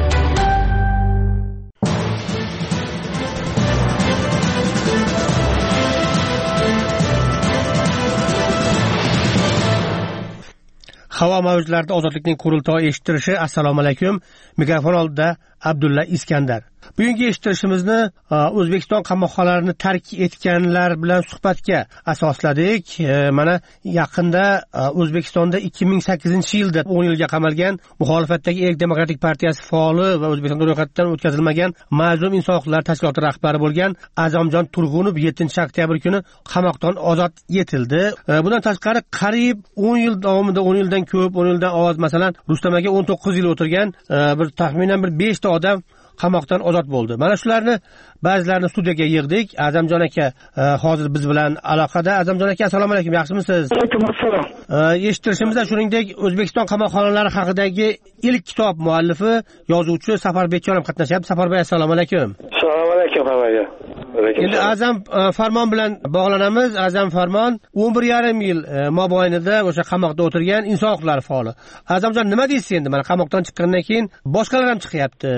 Havo mavjlarida ozodlikning qurultoyi eshittirishi. Assalomu alaykum. Mikrofon oldida Abdulla Iskandar. Bugungi eshittirishimizni O'zbekiston qamoqxonalarini tark etganlar bilan suhbatga asosladik. Mana yaqinda O'zbekistonda 2008-yilda 10 yilga qamalgan muxolifatdagi Erk demokratik partiyasi faoli va O'zbekiston ro'yxatidan o'tkazilmagan Mazlum inson huquqlari tashkiloti rahbari bo'lgan Azamjon Turg'unov 7-oktyabr kuni qamoqdan ozod etildi. Bundan tashqari qariyb 10 yil davomida 10 yildan ko'p, 10 yildan oz, masalan, Rustam aka 19 yil o'tirgan bir taxminan 5 ta odam qamoqdan ozod bo'ldi. Mana shularni ba'zilarini studiyaga yig'dik. Azamjon aka hozir biz bilan aloqada. Azamjon aka, assalomu alaykum, yaxshimisiz? Alaykum assalom. Eshittirishimizda shuningdek O'zbekiston qamoqxonalari haqidagi ilk kitob muallifi, yozuvchi Safarbek ham qatnashyapti. Safarbek, assalomu alaykum. Assalomu alaykum hammaga. Endi Azam Farmon bilan bog'lanamiz. Azam Farmon 11,5 yil mobaynida o'sha qamoqda o'tirgan inson huquqlari faoli. Azamjon, nima deysiz endi? Mana qamoqdan chiqqandan keyin boshqalar ham chiqyapti.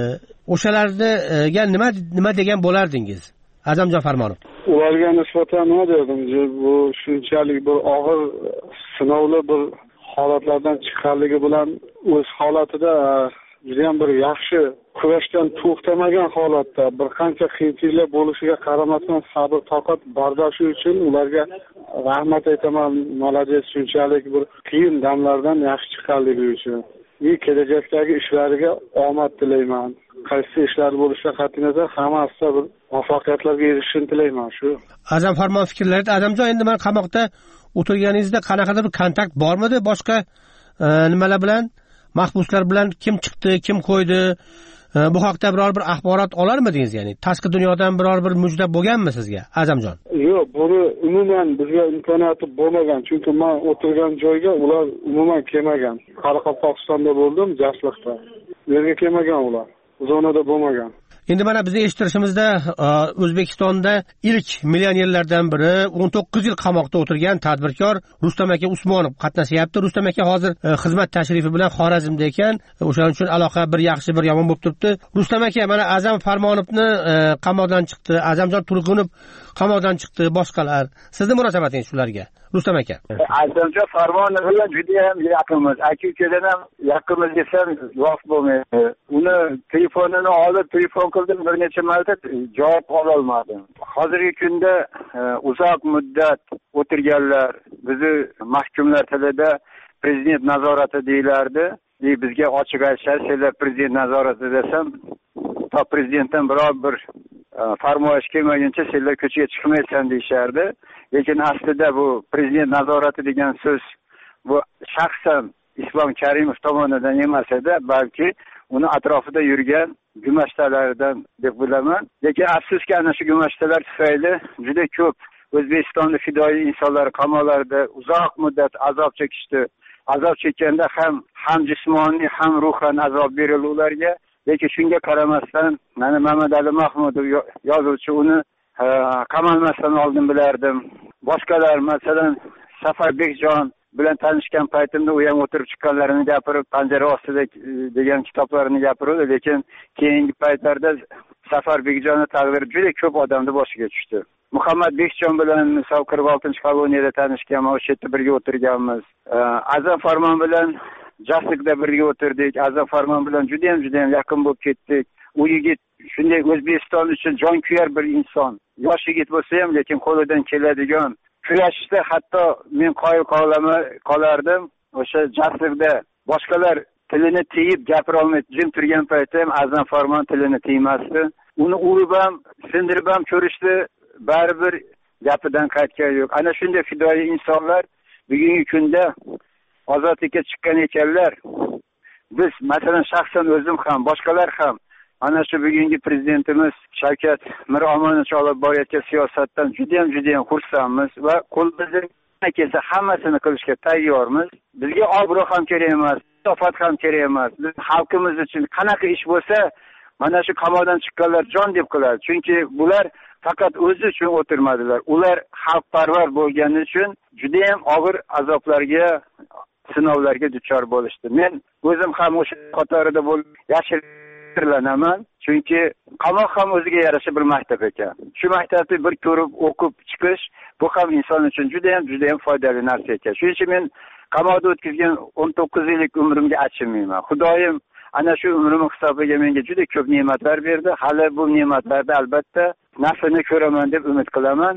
O'shalarga nima degan bo'lardingiz? Azamjon Farmonov. Ularga nisbatan nima derdim? Bu shunchalik bir og'ir sinovli bir holatlardan chiqqanligi bilan o'z holatida juda ham bir yaxshi kurashdan to'xtamagan holatda bir qancha qiyinchiliklar bo'lishiga qaramasdan sabr, toqat, bardoshi uchun ularga rahmat aytaman. Молодец, shunchalik bir qiyin damlardan yaxshi chiqqanligi uchun. Kelajakdagi ishlariga omad tilayman. Qaysi ishlar bo'lishiga qat'iy nazar hammasida bir muvaffaqiyatlarga erishishini tilayman shu. Azam Farmon fikrlarida. Azamjon, endi men qamoqda o'tirganingizda qanaqadir bir kontakt bormidi boshqa nimalar bilan? Mahbuslar bilan kim chiqdi, kim qo'ydi? Bu haqda biror bir axborot olarmidingiz, ya'ni tashqi dunyodan biror bir mujda bo'lganmi sizga, Azamjon? Yo'q, buni umuman bizga imkoniyati bo'lmagan, chunki men o'tirgan joyga ular umuman kelmagan. Qoraqalpog'istonda bo'ldim, Jasliqda. Bu yerga kelmagan ular. Zonada bo'lmagan. Endi mana bizni eshittirishimizda O'zbekistonda ilk millionerlardan biri 19 yil qamoqda o'tirgan tadbirkor Rustam aka Usmonov qatnashyapti. Rustam aka hozir xizmat tashrifi bilan Xorazmda ekan. O'shaning uchun aloqa bir yaxshi bir yomon bo'lib turibdi. Rustam aka, mana Azam Farmonovni qamoqdan chiqdi, Azamjon Turg'unov qamoqdan chiqdi, boshqalar. Sizning munosabatingiz shularga? Rustam aka. Azamjon Farmonov bilan juda ham yaqinmiz. Aka-ukadan ham yaqinmiz desam lof bo'lmaydi. Uni telefonini olib telefon qildim, bir necha marta javob ola olmadim. Hozirgi kunda uzoq muddat o'tirganlar, bizni mahkumlar tilida prezident nazorati deyilardi. Bizga ochiq aytishadi, sizlar prezident nazorati desam, to prezidentdan biror bir farmoyish kelmaguncha sizlar ko'chaga chiqmaysan deyishardi. Lekin aslida bu prezident nazorati degan so'z bu shaxsan Islom Karimov tomonidan emas edi, balki uni atrofida yurgan gumashtalardan deb bilaman. Lekin afsuski ana shu gumashtalar tufayli juda ko'p O'zbekistonning fidoyi insonlar qamoqlarda uzoq muddat azob chekishdi. Azob chekkanda ham jismoniy, ham ruhan azob berildi ularga. Lekin shunga qaramasdan, mana Mamadali Mahmudov yozuvchi uni qamalmasdan oldin bilardim. Boshqalar, masalan, Safarbekjon bilan tanishgan paytimda u ham o'tirib chiqqanlarini gapirib, Panjara ostida degan kitoblarini gapirdi, lekin keyingi paytlarda Safarbekjonni taqdiri juda ko'p odamning boshiga tushdi. Muhammad Bekjon bilan misol 46 koloniyada tanishganman, o'sha yerda birga o'tirganmiz. Azam Farmon bilan Jaslikda birga o'tirdik. Azam Farmon bilan juda ham yaqin bo'lib ketdik. U yigit shunday O'zbekiston uchun jon kuyar bir inson. Yosh yigit bo'lsa ham, lekin qo'lidan keladigan kurashishda hatto men qoyil qolardim. O'sha Jaslikda boshqalar tilini tiyib gapira olmay jim turgan paytda ham Azam Farmon tilini tiymasdi. Uni urib ham, sindirib ham ko'rishdi, baribir gapidan qaytgani yo'q. Ana shunday fidoyi insonlar bugungi kunda ozodlikka chiqqan ekanlar. Biz, masalan, shaxsan o'zim ham, boshqalar ham ana shu bugungi prezidentimiz Shavkat Miromonovich olib borayotgan siyosatdan juda ham xursandmiz va qo'limizdan kelsa hammasini qilishga tayyormiz. Bizga obro' ham kerak emas, mukofot ham kerak emas. Biz xalqimiz uchun qanaqa ish bo'lsa, mana shu qamoqdan chiqqanlar jon deb qiladi. Chunki bular faqat o'zi uchun o'tirmadilar. Ular xalqparvar bo'lgani uchun juda ham og'ir azoblarga, sinovlarga duchor bo'lishdi. Men o'zim ham o'sha qatorida bo'lib yashirlanaman. Chunki qamoq ham o'ziga yarasha bir maktab ekan. Shu maktabni bir ko'rib, o'qib chiqish bu ham inson uchun juda ham foydali narsa ekan. Shuning uchun men qamoqda o'tkazgan 19 yillik umrimga achinmayman. Xudoyim ana shu umrim hisobiga menga juda ko'p ne'matlar berdi. Hali bu ne'matlarda albatta nafini ko'raman deb umid qilaman.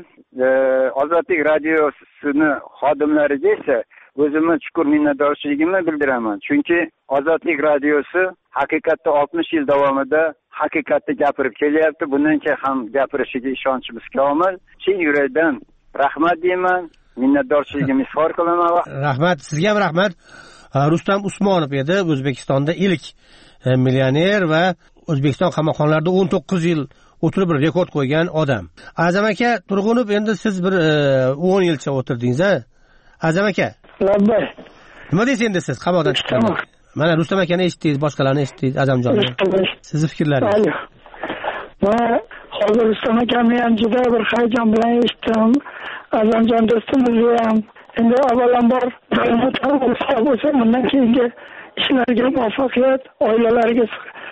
Ozodlik radiosini xodimlariga esa o'zimni chuqur minnatdorchiligimni bildiraman. Chunki Ozodlik radiosi haqiqatda 60 yil davomida haqiqatni gapirib kelyapti. Bundan keyin ham gapirishiga ishonchimiz komil. Chin yurakdan rahmat deyman. Minnatdorchiligimni izhor qilaman. Rahmat, sizga ham rahmat. Rustam Usmonov edi, O'zbekistonda ilk millioner va O'zbekiston qamoqxonalarida 19 yil o'tirib bir rekord qo'ygan odam. Azam aka Turg'unov, endi siz bir 10 yilcha o'tirdingiz-a? Azam aka. Labbay. Nima deysiz endi siz qamoqdan chiqqandan? Mana Rustam akani eshitdingiz, boshqalarni eshitdingiz, Azamjonni. Sizni fikrlaringiz? Va hozir Rustam akani ham juda bir hayajon bilan eshitdim. Azamjon do'stimizni ham endi avvalambor bo'lsa bundan keyingi ishlariga muvaffaqiyat, oilalariga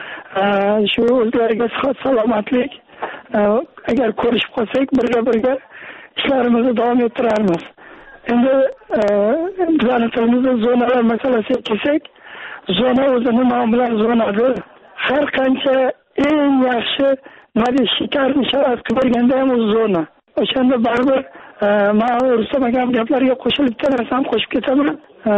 shu o'zlariga sihat salomatlik, agar ko'rishib qolsak birga ishlarimizni davom ettiramiz. Endi bizning tilimizda zonalar masalasiga kelsak, zona o'zi nima bilan zonadir? Har qancha eng yaxshi nima shikarni sharaf qilganda ham o'z zona. O'shanda baribir men Rustam akam gaplariga qo'shilib tararsam qo'shib ketaman.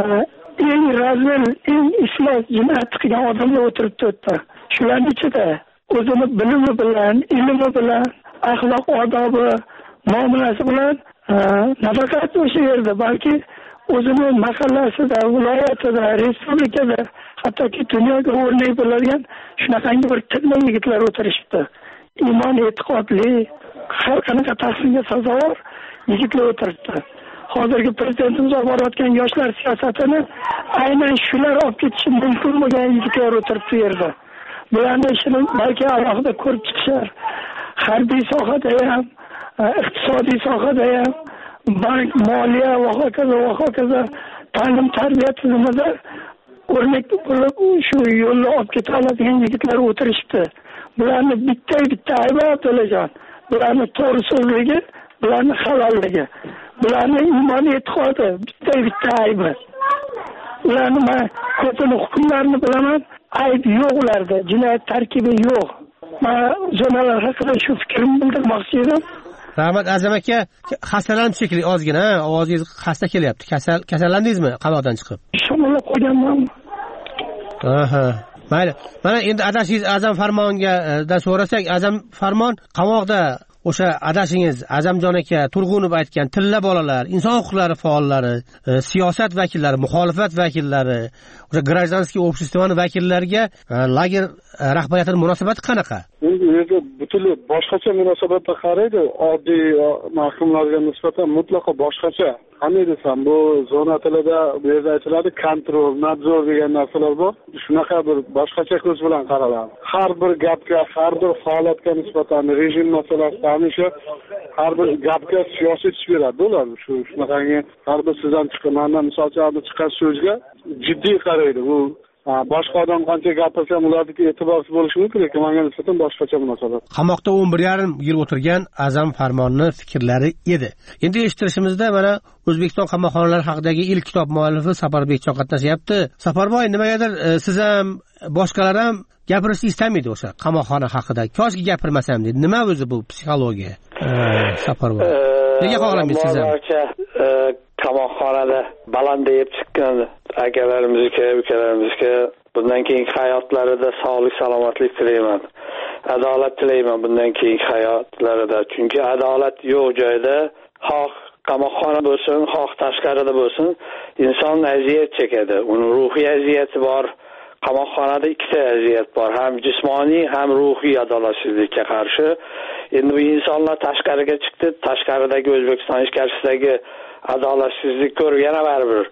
Eng razil, eng isloh jinoyat qilgan odamlar o'tiribdi o'tda. Shularning ichida o'zini bilimi bilan, ilmi bilan, axloq odobi, muomalasi bilan nafaqat o'sha yerda, balki o'zini mahallasida, viloyatida, respublikada, hattoki dunyoga o'rnak bo'ladigan shunaqangi bir tilla yigitlar o'tirishibdi. Iymon, e'tiqodli, har qanaqa tahsinga sazovor yigitlar o'tiribdi. Hozirgi prezidentimiz olib borayotgan yoshlar siyosatini aynan shular olib ketishi mumkin bo'lgan yigitlar o'tiribdi yerda. Bularni ishini balki alohida ko'rib chiqishar. Harbiy sohada ham, iqtisodiy sohada ham, bank, moliya va hokazo, ta'lim, tarbiya tizimida o'rnak bo'lib shu yo'lni olib keta oladigan yigitlar o'tirishdi. Bularni bitta aybat olajon. Bularni to'g'ri so'zligi, bularni halolligi, bularni iymon e'tiqodi bitta aybi. Ularni men ko'pini hukmlarini bilaman, ayb yo'q ularda, jinoyat tarkibi yo'q. Men zonalar haqida shu fikrimni bildirmoqchi edim. Rahmat Azam aka, xastalanib shekilli ozgina, ovozingiz xasta kelyapti. Kasallandingizmi qamoqdan chiqib? Shamollab qolganman. Aha. Mayli. Mana endi adashingiz Azam Farmonga so'rasak, Azam Farmon qamoqda o'sha adashingiz Azamjon aka Turg'unov aytgan tilla bolalar, inson huquqlari faollari, siyosat vakillari, muxolifat vakillari, o'sha grajdanskiy обществоning vakillariga lager rahbariyatining munosabati qanaqa? Endi o'zi butunlay boshqacha munosabatda qaraydi. Oddiy mahkumlarga nisbatan mutlaqo boshqacha. Qanday desam, bu zona tilida bu yerda aytiladi kontrol, nadzor degan narsalar bor. Shunaqa bir boshqacha ko'z bilan qaraladi. Har bir gapga, har bir holatga nisbatan rejim masalasida hamisha har bir gapga siyosiy tus beradi ular. Shunaqangi har bir sizdan chiqqan, mendan misol chiqqan so'zga jiddiy qaraydi. Bu boshqa odam qancha gapirsa ham ularniki e'tiborsiz bo'lishi mumkin, lekin menga nisbatan boshqacha munosabat. Qamoqda 11,5 yil o'tirgan Azam Farmonning fikrlari edi. Endi eshittirishimizda mana O'zbekiston qamoqxonalari haqidagi ilk kitob muallifi Safarboyjon qatnashyapti. Safarboy, nimagadir siz ham boshqalar ham gapirishni istamaydi o'sha qamoqxona haqida. Koshki gapirmasam deydi. Nima o'zi bu psixologiya? Safarboy. Nega xohlamaysiz siz ham? Qamoqxonada baland deb chiqqan akalarimizga, ukalarimizga bundan keyingi hayotlarida sog'lik, salomatlik tilayman. Adolat tilayman bundan keyingi hayotlarida. Chunki adolat yo'q joyda, xoh qamoqxona bo'lsin, xoh tashqarida bo'lsin, inson aziyat chekadi. Uning ruhiy aziyati bor. Qamoqxonada ikkita aziyat bor, ham jismoniy, ham ruhiy adolatsizlikka qarshi. Endi bu insonlar tashqariga chiqdi, tashqaridagi O'zbekiston ichkarisidagi adolatsizlik ko'rib yana baribir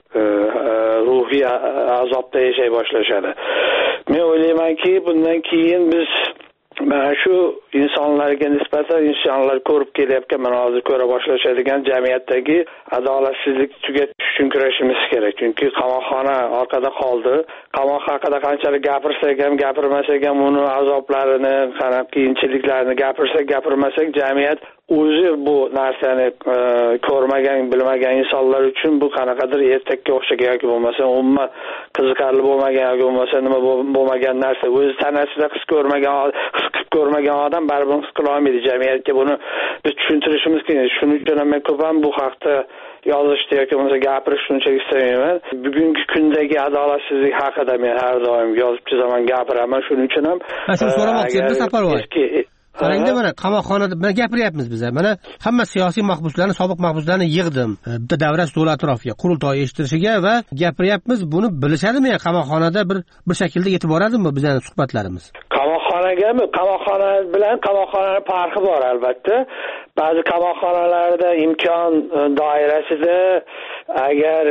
ruhiy azobda yashay boshlashadi. Men o'ylaymanki, bundan keyin biz mana shu insonlarga nisbatan insonlar ko'rib kelayotgan, mana hozir ko'ra boshlashadigan jamiyatdagi adolatsizlikni tugatish uchun kurashimiz kerak. Chunki qamoqxona orqada qoldi. Qamoq haqida qanchalik gapirsak ham, gapirmasak ham uni azoblarini, qanaqa qiyinchiliklarini gapirsak, gapirmasak, jamiyat o'zi bu narsani ko'rmagan, bilmagan insonlar uchun bu qanaqadir ertakka o'xshagan yoki bo'lmasa umuman qiziqarli bo'lmagan yoki bo'lmasa nima bo'lmagan narsa. O'zi tanasida his ko'rmagan odam baribir his qila olmaydi. Jamiyatga buni biz tushuntirishimiz kerak. Shuning uchun men ko'p ham bu haqda yozishni yoki bo'lmasa gapirish shunchalik istamayman. Bugungi kundagi adolatsizlik haqida men har doim yozib chizaman, gapiraman. Shuning uchun ham shuni so'ramoqchi edim, Safarboy. Qarangda, mana qamoqxonada mana gapiryapmiz biz. Mana hamma siyosiy mahbuslarni, sobiq mahbuslarni yig'dim. Bitta davra stoli atrofiga, qurultoy eshittirishiga va gapiryapmiz. Buni bilishadimi? Qamoqxonada bir shaklda yetib boradimi bizning suhbatlarimiz? Qamoqxonagami? Qamoqxona bilan qamoqxonaning farqi bor albatta. Ba'zi qamoqxonalarda imkon doirasida agar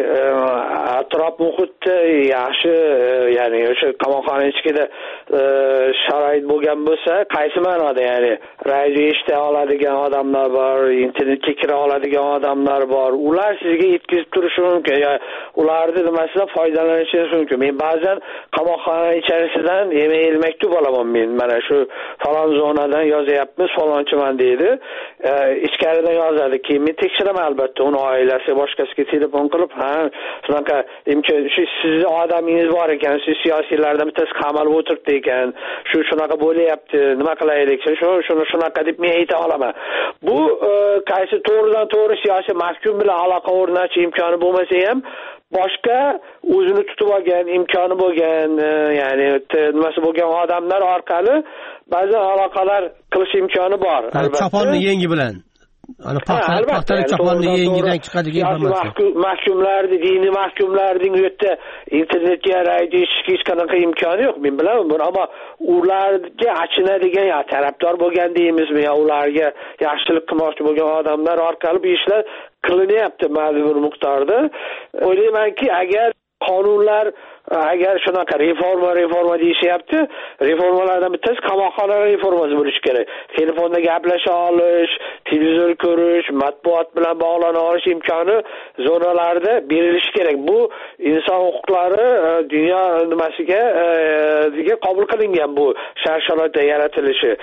atrof muhitda yaxshi, ya'ni o'sha qamoqxona ichida sharoit bo'lgan bo'lsa, qaysi ma'noda, ya'ni radio eshita oladigan odamlar bor, internetga kira oladigan odamlar bor. Ular sizga yetkazib turishi mumkin, ularning nimasidan foydalanishingiz mumkin. Men ba'zan qamoqxona ichkarisidan email maktub olaman. Men mana shu falon zonadan yozyapmiz, falonchiman deydi. Ichkaridan yozadi. Keyin men tekshiraman albatta uni oilasi, boshqasiga telefon qilib, ha, shunaqa imkon, shu sizni odamingiz bor ekan, siz siyosiylardan bittasi qamalib o'tiribdi ekan, shunaqa bo'layapti, nima qilaylik, shunaqa deb men ayta olaman. Bu qaysi to'g'ridan to'g'ri siyosiy mahkum bilan aloqa o'rnatish imkoni bo'lmasa ham boshqa o'zini tutib olgan, imkoni bo'lgan, ya'ni nimasi bo'lgan odamlar orqali ba'zan aloqalar qilish imkoni bor. Albatta. Choponni yengi bilan. Ana paxtalik choponni yengidan chiqadigan informatsiya. Mahkumlarni, diniy mahkumlarning u yerda internetga, radio eshitishga hech qanaqa imkoni yo'q. Men bilaman buni, ammo ularga achinadigan yo tarafdor bo'lgan deymizmi, yo ularga yaxshilik qilmoqchi bo'lgan odamlar orqali bu ishlar qilinyapti ma'lum bir miqdorda. O'ylaymanki, agar qonunlar agar shunaqa reforma deyishyapti, reformalardan bittasi qamoqxona reformasi bo'lishi kerak. Telefonda gaplasha olish, televizor ko'rish, matbuot bilan bog'lana olish imkoni zonalarda berilishi kerak. Bu inson huquqlari dunyo nimasiga qabul qilingan bu shart-sharoitda yaratilishi.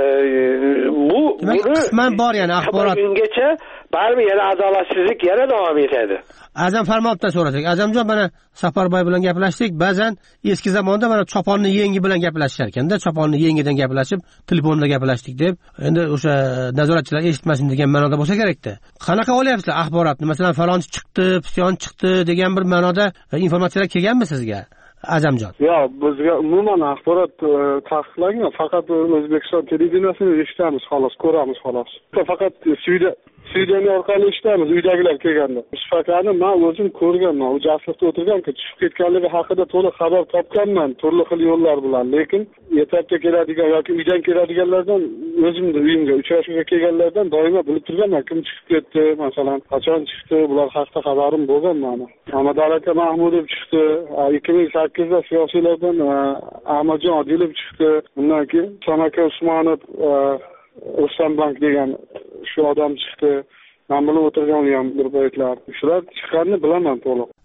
Bu qisman bor, ya'ni axborot ungacha baribir yana adolatsizlik yana davom etadi. Azam Farmonovdan so'radik. Azamjon, mana Safarboy bilan gaplashdik. Ba'zan eski zamonda mana choponni yengi bilan gaplashishar ekanda, choponni yengidan gaplashib, telefonda gaplashdik deb. Endi o'sha nazoratchilar eshitmasin degan ma'noda bo'lsa kerak-da. Qanaqa olyapsizlar axborotni? Masalan, falonchi chiqdi, pisyon chiqdi degan bir ma'noda informatsiyalar kelganmi sizga? Azamjon. Yo'q, bizga umuman axborot taqiqlangan. Faqat O'zbekiston televideniyasini eshitamiz xolos, ko'ramiz xolos. Faqat Swidaniya orqali eshitamiz uydagilar kelganda. Shifokani men o'zim ko'rganman. U jasliqda o'tirgan-ku, tushib ketganligi haqida to'liq xabar topganman turli xil yo'llar bilan. Lekin ertakka keladigan yoki uydan keladiganlardan, o'zimni uyimga uchrashuvga kelganlardan doimo bilib turganman, kim chiqib ketdi, masalan, qachon chiqdi, bular haqida xabarim bo'lgan meni. Ahmadali aka Mahmudov chiqdi, 2008da siyosiylardan Ahmadjon Odilov chiqdi, undan keyin Samaka Usmonov, O'stambank degan shu odam chiqdi. Men bilan o'tirgan ham bir paytlar. Shular chiqqanini bilaman to'liq.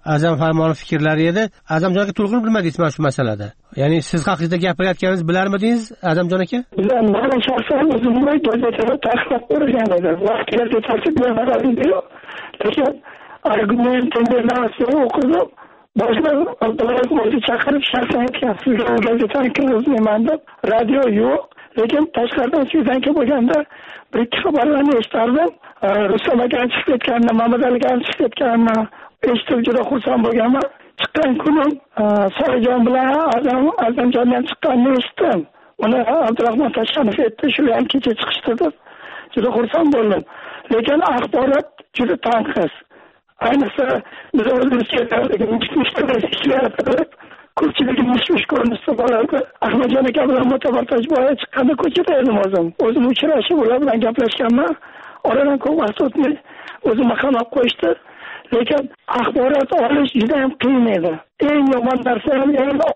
Azam Farmonov fikrlari edi. Azamjonga to'lqin bilmadingiz mana shu masalada. Ya'ni siz haqingizda gapirayotganingizni bilarmidingiz, Azamjon aka? Bilaman, shaxsan o'zimni gazetada tahlil ko'rgan edim. Vaqt gazetasi bilan aqlli. Lekin argumentlarni o'qidim. Boshqa o'zi chaqirib shaxsan aytgan, sizga gazetani kirgizmayman deb, radio yo'q. Lekin tashqaridan sizdan kelib bo'lganda bir ikki xabarlarni eshitardim. Rustam akani chiqib ketganini, Mamadali akani chiqib ketganini eshitib juda xursand bo'lganman. Chiqqan kunim Solijon bilan Azamjondan chiqqanini eshitdim. Uni Abdurahmon Tashqanov aytdi, shular ham kecha chiqishdi deb juda xursand bo'ldim. Lekin axborot juda tanqis. Ayniqsa biz o'zimizga ko'pchiligi mish-mish ko'rinishda bo'lardi. Ahmadjon aka bilan motobartaj bo'ya chiqqanda ko'chada edim o'zim. O'zim uchrashib ular bilan gaplashganman. Oradan ko'p vaqt o'tmay o'zimni qamab qo'yishdi. Lekin axborot olish juda ham qiyin edi. Eng yomon narsa ham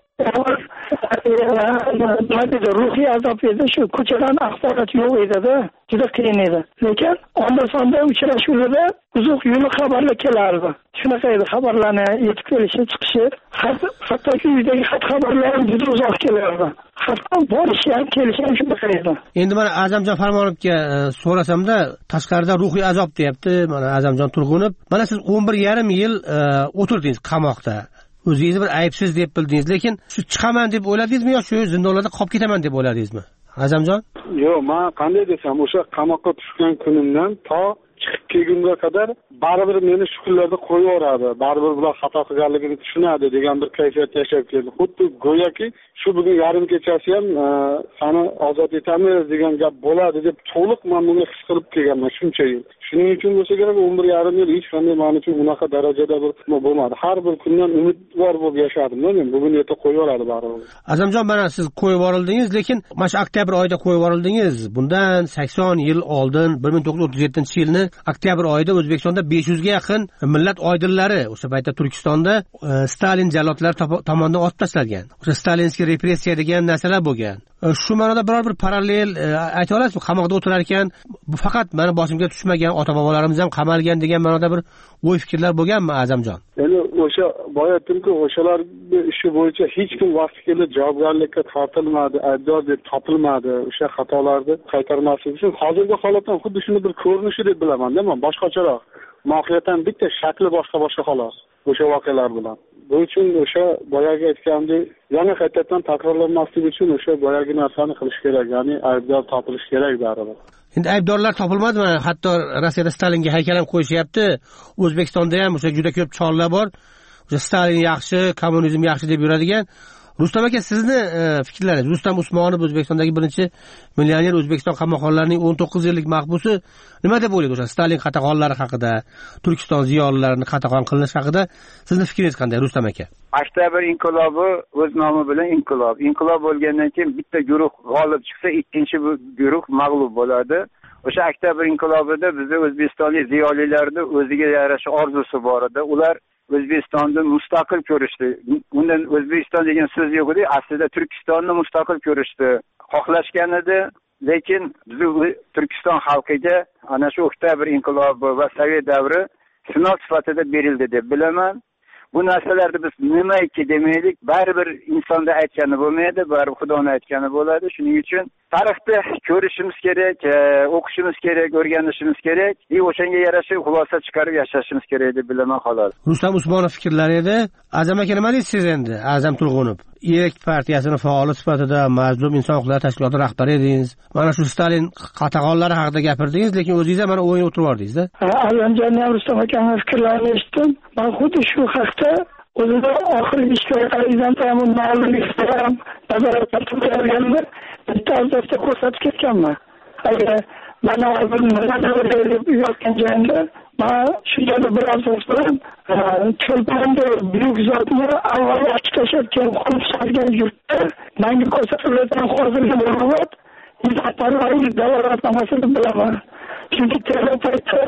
ruhiy azob edi. Shu ko'chadan axborot yo'q edi-da. Juda qiyin edi. Lekin onda-sonda uchrashuvlarda uzoq yo'l xabarlar kelardi. Shunaqa edi xabarlarni yetib kelishi, chiqishi. Hattoki uydagi xabarlar ham juda uzoq kelardi. Hatto borishi ham kelishi ham shunaqa edi. Endi mana Azamjon Farmonovga so'rasamda, tashqarida ruhiy azob deyapti. Mana Azamjon Turg'unov, mana siz 11,5 yil o'tirdingiz qamoqda. O'zingizni bir aybsiz deb bildingiz, lekin shu chiqaman deb o'yladingizmi yo shu zindonlarda qolib ketaman deb o'yladingizmi? Azamjon? Yo'q, men qanday desam, o'sha qamoqqa tushgan kunimdan to chiqib kelgunga qadar baribir meni shu kunlarda qo'yib yuboradi. Baribir bular xato qilganligini tushunadi degan bir kayfiyat yashab keldi. Xuddi go'yoki shu bugun yarim kechasi ham seni ozod etamiz degan gap bo'ladi deb to'liq men buni his qilib kelganman shuncha yil. Shuning uchun bo'lsa kerak 11,5 yil hech qanday men uchun unaqa darajada bir bo'lmadi. Har bir kundan umidvor bo'lib yashadim. Men bugun erta qo'yib yuboradi baribir. Azamjon, mana siz qo'yib yuborildingiz, lekin mana shu oktyabr oyida qo'yib yuborildingiz. Bundan 80 yil oldin 1937-yilni oktyabr oyida O'zbekistonda 500 ga yaqin millat oydinlari o'sha paytda Turkistonda Stalin jallodlari tomonidan otib tashlangan. O'sha stalinskiy repressiya degan narsalar bo'lgan. Shu ma'noda biror bir parallel ayta olasizmi? Qamoqda o'tirar ekan, bu faqat meni boshimga tushmagan, ota-bobolarimiz ham qamalgan degan ma'noda bir o'y fikrlar bo'lganmi, Azamjon? Endi o'sha boya aytdimku, o'shalarning ishi bo'yicha hech kim vaqti kelib javobgarlikka tortilmadi, aybdor deb topilmadi. O'sha xatolarni qaytarmaslik uchun hozirgi holatdan xuddi shuni bir ko'rinishi deb bilaman-da, men boshqacharoq. Mohiyatan bitta shakli boshqa xolos. O'sha voqealar bilan. Bu uchun o'sha boyagi aytgandek, yana qaytadan takrorlanmasligi uchun o'sha boyagi narsani qilish kerak, ya'ni aybdor topilish kerak baribir. Endi aybdorlar topilmadimi? Hatto Rossiyada Stalinga haykal ham qo'yishyapti. O'zbekistonda ham o'sha juda ko'p chollar bor. O'sha Stalin yaxshi, kommunizm yaxshi deb yuradigan. Rustam aka, sizni fikrlaringiz? Rustam Usmonov, O'zbekistondagi birinchi millioner O'zbekiston qamoqxonalarining 19 yillik mahbusi, nima deb o'ylaydi o'sha Stalin qatag'onlari haqida, Turkiston ziyolilarining qatag'on qilinishi haqida sizni fikringiz qanday, Rustam aka? Oktyabr inqilobi o'z nomi bilan inqilob. Inqilob bo'lgandan keyin bitta guruh g'olib chiqsa, ikkinchi guruh mag'lub bo'ladi. O'sha Oktyabr inqilobida bizning o'zbekistonlik ziyolilarning o'ziga yarasha orzusi bor edi. Ular O'zbekistonni mustaqil ko'rishdi. Undan O'zbekiston degan so'z yo'q edi, aslida Turkistonni mustaqil ko'rishdi. Xohlashgan edi, lekin bizning Turkiston xalqiga ana shu Oktyabr inqilobi va Sovet davri sinov sifatida berildi deb bilaman. Bu narsalarni biz nimaiki demaylik, baribir insonda aytgani bo'lmaydi, baribir Xudoning aytgani bo'ladi. Shuning uchun tarixni ko'rishimiz kerak, o'qishimiz kerak, o'rganishimiz kerak, o'shanga yarasha xulosa chiqarib yashashimiz kerak deb bilaman xolos. Rustam Usmonov fikrlari edi. Azam aka, nima deysiz endi? Azam Turg'unov, ERK partiyasining faoli sifatida Mazlum inson huquqlari tashkiloti rahbari edingiz. Mana shu Stalin qatag'onlari haqida gapirdingiz, lekin o'zingiz ham mana o'yin o'tirib yordingiz-da. Azamjon ham Rustam akaning fikrlarini eshitdim. Men xuddi shu haqda o'zida oxirgi ishtirokchilardan ma'lumotlar nazorat qilganimda bitta azobda ko'rsatib ketganman. Agar mana hozir deb yozgan joyimda men shu yerda bir azob bilan cho'lponda buyuk zotni avval ochib tashlashgan qolishgan yurtda menga ko'rsatilgan hozirgi ma'lumot insonlarning dalolatnomasini bilaman. Chunki terror paytda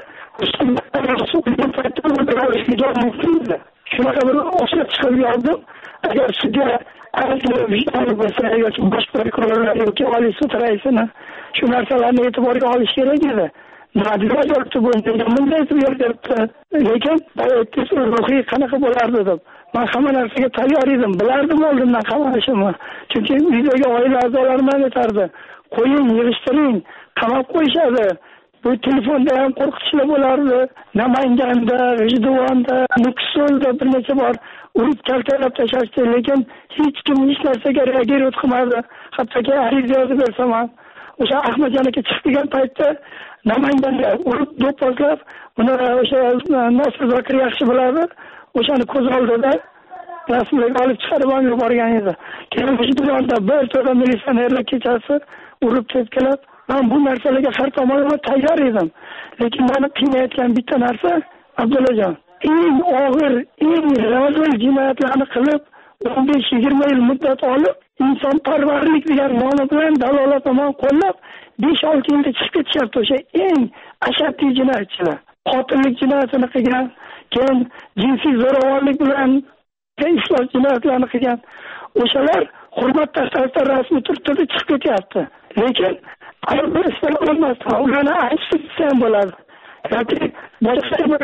shunaqa bir oshib chiqib yozdim. Agar sizga vijdoni bo'lsa yoki bosh prokurorlar yoki oliy sud raisini shu narsalarni e'tiborga olish kerak edi. Nima javob bo'yicha bunday beribdi. Lekin aytdingiz ruhiy qanaqa bo'lardi deb. Men hamma narsaga tayyor edim. Bilardim oldindan qamalishimni. Chunki uydagi oila a'zolarim aytardi. Qo'ying, yig'ishtiring, qamab qo'yishadi. Bu telefonda ham qo'rqitishlar bo'lardi. Namanganda, G'ijduvonda, Nukusda bir necha bor urib kaltalab tashlashdi, lekin hech kim hech narsaga reagiya qilmadi. Hattoki ariza yozib bersam ham o'sha Ahmadjon aka chiqgan paytda Namanganda urib do'pposlab, uni o'sha Nosir Zokir yaxshi biladi. O'shani ko'z oldida rasmlarga olib chiqarib yuborgan edi. Keyin G'ijduvonda bir to'da militsionerlar kechasi urib tepkilab, men bu narsalarga har tomonlama tayyor edim. Lekin meni qiynayotgan bitta narsa, Abdullajon, eng og'ir, eng razil jinoyatlarni qilib, 15-20 yil muddat olib, insonparvarlik degan nomi bilan dalolat tomon qo'llab, 5-6 yilda chiqib ketishyapti o'sha eng ashaddiy jinoyatchilar. Qotillik jinoyatini qilgan, keyin jinsiy zo'ravonlik bilan iflos jinoyatlarni qilgan. O'shalar hurmat tashtasida rasmiy turtida chiqib ketyapti. Lekin ayollar istab olmasdan ularni aytishsa ham bo'ladi. Yoki boshqa bir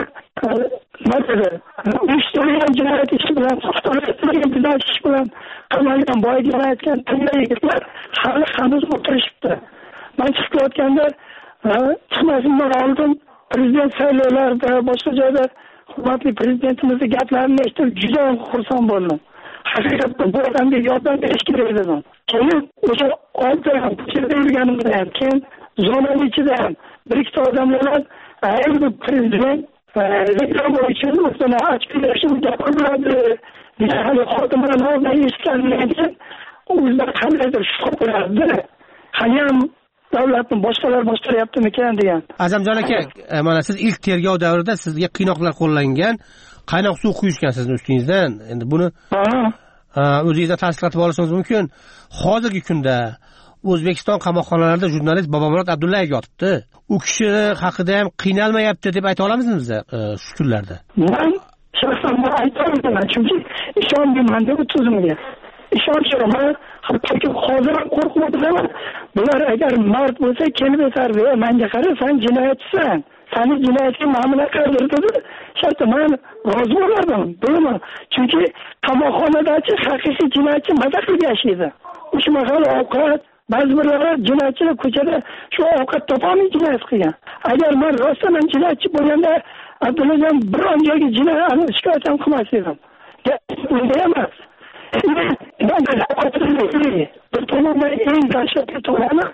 uyushtirilgan jinoyat ishi bilan, soxtalashtirilgan jinoyat ishi bilan qamalgan boyga aytgan tilla yigitlar hali hanuz o'tirishibdi. Men chiqayotganda chiqmasimdan oldin prezident saylovlarida, boshqa joyda hurmatli prezidentimizning gaplarini eshitib juda xursand bo'ldim. Haqiqatdan bu odamga yordam berish kerak dedim. Keyin o'sha oldi ham ko'chada yurganimda ham, keyin zonani ichida ham bir ikkita odamlar ayolni prezident reklama uchun o'zini ochqilashib gapiradi. Hali xotiralar nomini eshitganimdan keyin o'zlari qandaydir shubha qiladi. Haliyam davlatni boshqalar boshqaryaptimikan degan. Azamjon aka, mana siz ilk tergov davrida sizga qiynoqlar qo'llangan, qaynoq suv quyishgan sizning ustingizdan. Endi buni o'zingizdan tasdiqlatib olishingiz mumkin. Hozirgi kunda O'zbekiston qamoqxonalarida jurnalist Bobomurod Abdullayev yotibdi. U kishi haqida ham qiynalmayapti deb ayta olamizmi biz shu kunlarda? Men shaxsan buni ayta olmayman, chunki ishonmayman deb tuzumga. Ishonchaman, hattoki hozir ham qo'rqmayman. Bular agar mard bo'lsa kelib aytardi, menga qara, sen jinoyatchisan. Seni jinoyatga ma'mula qildirdi. Shartta men rozi bo'lardim. Bilaman. Chunki qamoqxonadachi haqiqiy jinoyatchi maza qilib yashaydi. O'sha mahal ovqat, ba'zi birlari jinoyatchilar ko'chada shu ovqat topolmay jinoyat qilgan. Agar men rostdan jinoyatchi bo'lganda, Abdullajon biron joyga jinoyat shikoyat ham qilmas edim. Bunday emas. Bir tomondan eng dahshatli tomoni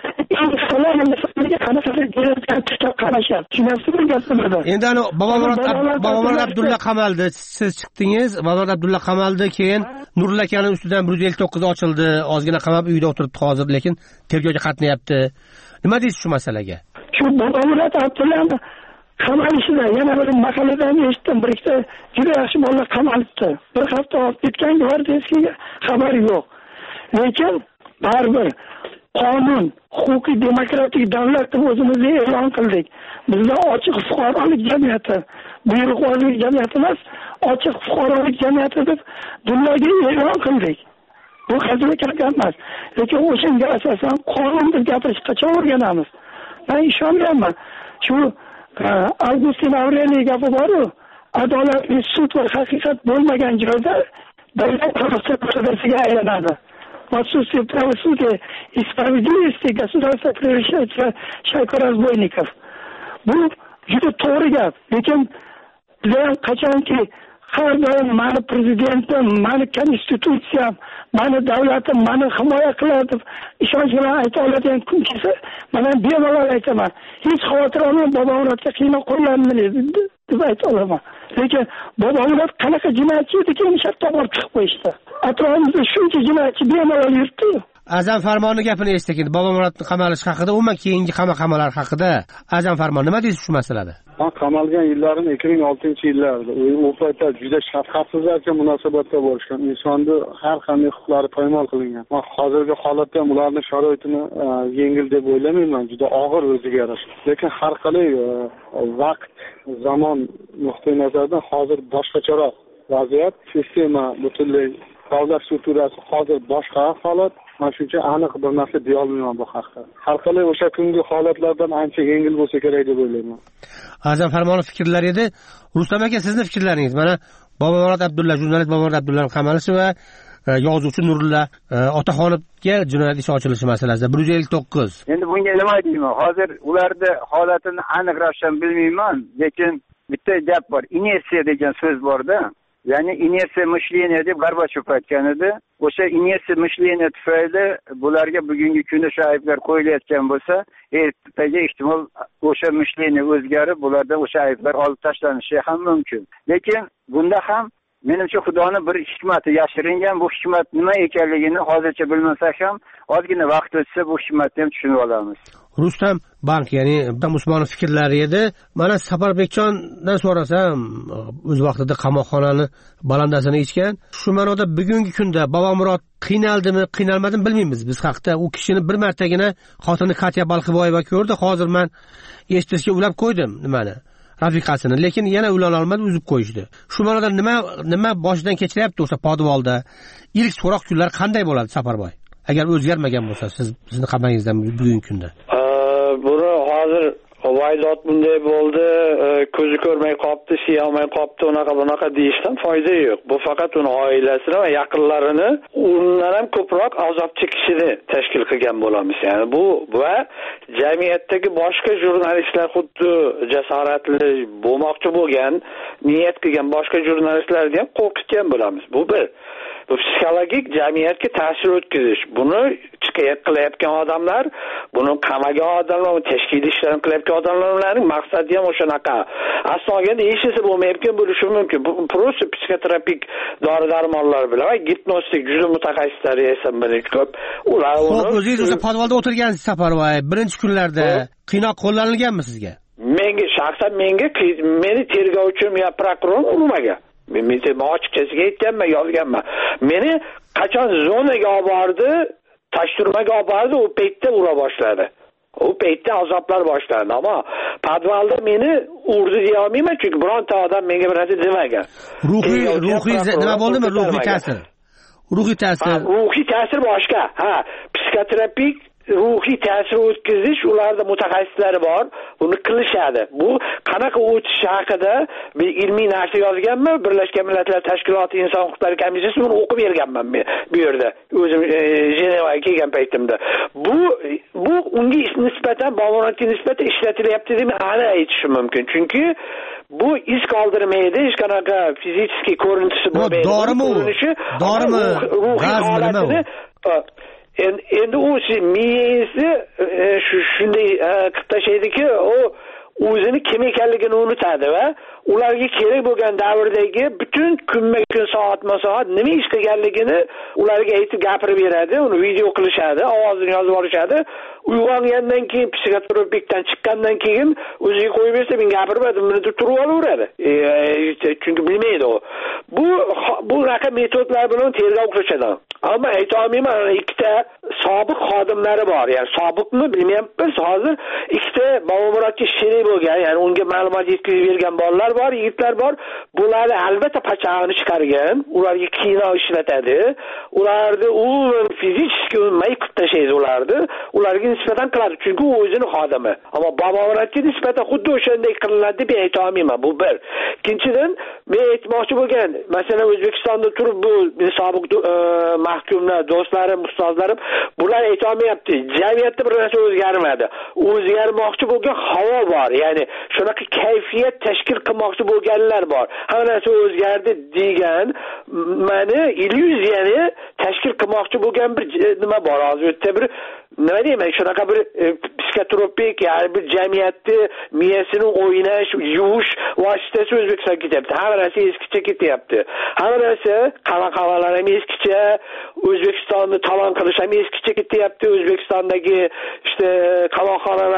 endi Bobomurod Abdulla qamaldi, siz chiqdingiz, Bobomurod Abdulla qamaldi, keyin Nurullo akaning ustidan 159 ochildi, ozgina qamab uyda o'tiribdi hozir, lekin tergovga qatnayapti. Nima deysiz shu masalaga? Shu Bobomurod Abdullani qamalishida yana bir mahalladan eshitdim, bir ikkita juda yaxshi bolalar qamalibdi. Bir hafta olib ketgan gvardiyasiga xabar yo'q. Lekin baribir qonun, huquqiy demokratik davlat deb o'zimizni e'lon qildik. Bizda ochiq fuqarolik jamiyati, buyruqvorlik jamiyati emas, ochiq fuqarolik jamiyati deb dunyoga e'lon qildik. Bu hazilga emas. Lekin o'shanga asosan qonun deb gapirishga qachon o'rganamiz? Men ishonmayman. Shu Augustin Avreliy gapi bor-ku, adolatli sud va haqiqat bo'lmagan joyda davlat korrupsiyasiga aylanadi. Отсутствие правосудия и справедливости государства превращается в шайка-разбойников. Bu juda to'g'ri gap. Lekin bizlar qachonki har doim meni prezidentim, meni konstitutsiyam, meni davlatim meni himoya qiladi deb ishonch bilan ayta oladigan kun kelsa, men ham bemalol aytaman. Hech xavotir olmang, Bobomurodga qiynoq qo'llanmadi deb ayta olaman. Lekin Bobomurod qanaqa jinoyatchi edi, shartta olib chiqib qo'yishdi. Atrofimizda shuncha jinoyatchi bemalol yuribdi. Azam farmoni gapini eshitdik. Bobomurodning qamalishi haqida, umuman keyingi qamoqxonalar haqida Azam farmoni nima deysiz shu masalada? Men qamalgan yillarim 2006-yillarda. U paytda juda shafqatsizlarcha munosabatda bo'lishgan. Insonni har qanday huquqlari poymol qilingan. Men hozirgi holatda ham ularning sharoitini yengil deb o'ylamayman, juda og'ir o'ziga yarasha. Lekin har qalay vaqt, zamon nuqtai nazaridan hozir boshqacharoq vaziyat, sistema butunlay davlat strukturasi hozir boshqa holat. man shuncha aniq bir narsa deya olmayman bu haqda. Har qalay o'sha kungi holatlardan ancha yengil bo'lsa kerak deb o'ylayman. Azam Farmonov fikrlari edi. Rustam aka, sizni fikrlaringiz? Mana Bobomurod Abdulla, jurnalist Bobomurod Abdulla qamalishi va yozuvchi Nurulla Otaxonovga jinoyat ishi ochilishi masalasida 159. Endi bunga nima deyman? Hozir ularni holatini aniq ravshan bilmayman, lekin bitta gap bor. Inersiya degan so'z bor-da. Ya'ni inersiya mышления deb Gorbachev aytgan edi. O'sha inersiya mышления tufayli bularga bugungi kunda shu ayblar qo'yilayotgan bo'lsa, ertaga ehtimol o'sha mышление o'zgarib, bulardan o'sha ayblar olib tashlanishi ham mumkin. Lekin bunda ham menimcha Xudoning bir hikmati yashiringan. Bu hikmat nima ekanligini hozircha bilmasak ham, ozgina vaqt o'tsa bu hikmatni ham tushunib olamiz. Rustam Bank, ya'ni Rustam Usmonov fikrlari edi. Mana Saparbekjondan so'rasam, o'z vaqtida qamoqxonani balandasini ichgan. Shu ma'noda bugungi kunda Bobomurod qiynaldimi, qiynalmadimi bilmaymiz. Biz haqda u kishini bir martagina xotini Katya Balxiboyeva ko'rdi. Hozir men eshitishga ulab qo'ydim nimani? Rafiqasini, lekin yana ulana olmadi, uzib qo'yishdi. Shu ma'noda nima boshidan kechiryapti o'sha podvolda? Ilk so'roq kunlar qanday bo'ladi, Safarboy? Agar o'zgarmagan bo'lsa, sizni qamayingizdan bugungi kunda. Buni hozir vaziyat bunday bo'ldi, ko'zi ko'rmay qolibdi, siyolmay qolibdi, unaqa deyishdan foyda yo'q. Bu faqat uni oilasini va yaqinlarini undan ham ko'proq azob chekishini tashkil qilgan bo'lamiz. Ya'ni bu va jamiyatdagi boshqa jurnalistlar xuddi jasoratli bo'lmoqchi bo'lgan, niyat qilgan boshqa jurnalistlarni ham qo'rqitgan bo'lamiz. Bu bir. Bu psixologik jamiyatga ta'sir o'tkazish. Buni qilayotgan odamlar, buni qamagan odamlar, tashkiliy ishlarni qilayotgan odamlarning maqsadi ham o'shanaqa. Aslida hech narsa bo'lmayotgan bo'lishi mumkin. Bu prosta psixoterapik dori-darmonlar bilan va gipnostik juda mutaxassislar esa buni ko'p. Ular o'zingiz o'sha podvalda o'tirgansiz Safarboy, birinchi kunlarda qiynoq qo'llanilganmi sizga? Meni tergovchim yo prokuror urmagan. Men ochiqchasiga aytganman, yozganman. Meni qachon zonaga olib bordi, tashturmaga olib bordi, u paytda ura boshladi. U paytda azoblar boshlandi. Ammo podvalda meni urdi deya olmayman, chunki bironta odam menga bir narsa demagan. Ruhiy nima bo'ldimi? Ruhiy ta'sir. Ruhiy ta'sir boshqa. Psixoterapik ruhiy ta'sir o'tkazish, ularda mutaxassislari bor, buni qilishadi. Bu qanaqa o'tish haqida bir ilmiy narsa yozganman, Birlashgan Millatlar Tashkiloti Inson huquqlari komissiyasi buni o'qib berganman men bu yerda. O'zim Jenevaga kelgan paytimda. Bu unga nisbatan, Bobomurodga nisbatan ishlatilyapti deb aniq aytishim mumkin. Chunki bu iz qoldirmaydi, hech qanaqa fizik ko'rinishi bo'lmaydi. Dorimi? Ruhiy holatini endi u miyasi shunday qilib tashlaydiki, u o'zini kim ekanligini unutadi va ularga kerak bo'lgan davrdagi butun kunma-kun, soatma-soat nima ish qilganligini ularga aytib gapirib beradi, uni video qilishadi, ovozini yozib olishadi. Uyg'ongandan keyin, psixoterapikdan chiqqandan keyin o'ziga qo'yib bersa, men gapirmadim, buni turib olaveradi. Chunki bilmaydi u. Bu raqam metodlar bilan tergov qilishadi. Ammo ayta olmayman, ikkita sobiq xodimlari bor. Ya'ni sobiqmi bilmayapmiz. Hozir ikkita Bobomurodga sherik bo'lgan, ya'ni unga ma'lumot yetkazib bergan bolalar bor, yigitlar bor. Bularni albatta pachag'ini chiqargan, ularga qiynoq ishlatadi. Ularni fizik mayqib tashlaydi ularni. Ularga nisbatan qiladi, chunki u o'zini xodimi. Ammo Bobomurodga nisbatan xuddi o'shanday qilinadi deb ayta olmayman. Bu bir. Ikkinchidan, men aytmoqchi bo'lgan, masalan, O'zbekistonda turib bu sobiq mahkumlar, do'stlarim, ustozlarim, bular ayta olmayapti. Jamiyatda bir narsa o'zgarmadi. O'zgarmoqchi bo'lgan havo bor. Ya'ni shunaqa kayfiyat tashkil qilmoqchi bo'lganlar bor. Hamma narsa o'zgardi degan, meni illyuziyani tashkil qilmoqchi bo'lgan bir nima bor. Hozir o'tda bir nima deyman, shunaqa bir psixoterapik, ya'ni bir jamiyatni miyasini o'ynash, yuvish vositasi O'zbekistonga ketyapti. Hamma narsa eskicha ketyapti. Hamma narsa qamoqxonalar ham eskicha, O'zbekistonni talon qilish ham eskicha ketyapti. O'zbekistondagi qamoqxonalar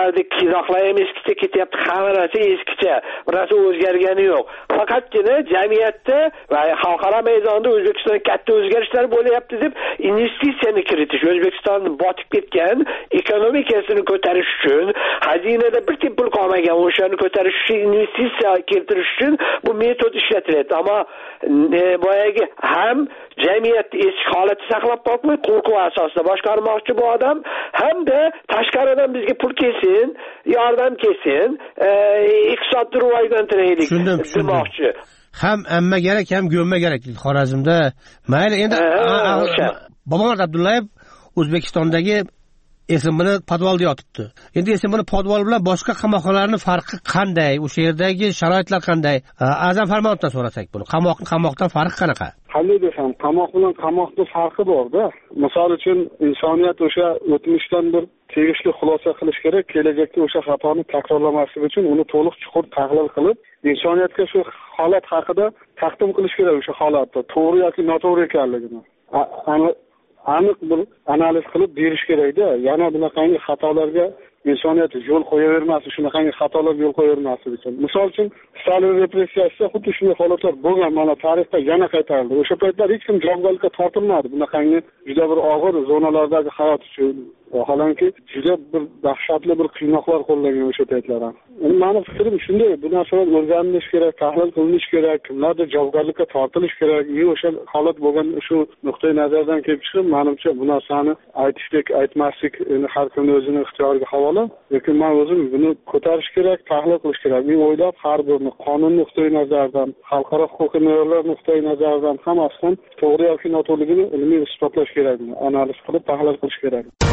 avvalgi qizoqlar ham eskicha ketyapti, hamma narsa eskicha, bir narsa o'zgargani yo'q. Faqatgina jamiyatda va xalqaro maydonda O'zbekistonda katta o'zgarishlar bo'lyapti deb investitsiyani kiritish, O'zbekistonni botib ketgan ekonomikasini ko'tarish uchun, xazinada bir tip pul qolmagan, o'shani ko'tarish uchun, investitsiya keltirish uchun bu metod ishlatilyapti. Ammo boyagi ham jamiyatni eski holatni saqlab qolmay, qo'rquv asosida boshqarmoqchi bu odam, hamda tashqaridan bizga pul kelsin, yordam kelsin, iqtisodni rivojlantiraylik demoqchi. Ham amma kerak, ham go'mma kerak Xorazmda. Mayli, endi Bobomurod Abdullayev O'zbekistondagi esimini podvalda yotibdi. Endi esimini podval bilan boshqa qamoqxonalarning farqi qanday? O'sha yerdagi sharoitlar qanday? Azam Farmonovdan so'rasak buni. Qamoqdan farqi qanaqa? Qanday desam, qamoq bilan qamoqning farqi bor-da. Misol uchun insoniyat o'sha o'tmishdan bir tegishli xulosa qilish kerak, kelajakda o'sha xatoni takrorlamasligi uchun uni to'liq chuqur tahlil qilib, insoniyatga shu holat haqida taqdim qilish kerak, o'sha holatda to'g'ri yoki noto'g'ri ekanligini aniq bir analiz qilib berish kerak-da. Yana bunaqangi xatolarga insoniyat yo'l qo'yavermaslik, shunaqangi xatolarga yo'l qo'yavermaslik uchun. Misol uchun, Stalin repressiyasida xuddi shunday holatlar bo'lgan, mana tarixda yana qaytarildi. O'sha paytlar hech kim javobgarlikka tortilmadi bunaqangi juda bir og'ir zonalardagi hayot uchun. Vaholanki juda bir dahshatli bir qiynoqlar qo'llagan o'sha paytlar ham. Meni fikrim shunday, bu narsalar o'rganilish kerak, tahlil qilinish kerak, kimlardir javobgarlikka tortilish kerak. O'sha holat bo'lgan shu nuqtai nazardan kelib chiqib, menimcha bu narsani aytishlik, aytmaslik har kimning o'zini ixtiyoriga havola. Lekin men o'zim buni ko'tarish kerak, tahlil qilish kerak. Men o'ylab har birini qonun nuqtai nazaridan, xalqaro huquqiy me'yorlar nuqtai nazaridan hammasidan to'g'ri yoki noto'g'riligini ilmiy isbotlash kerak, analiz qilib tahlil qilish kerak.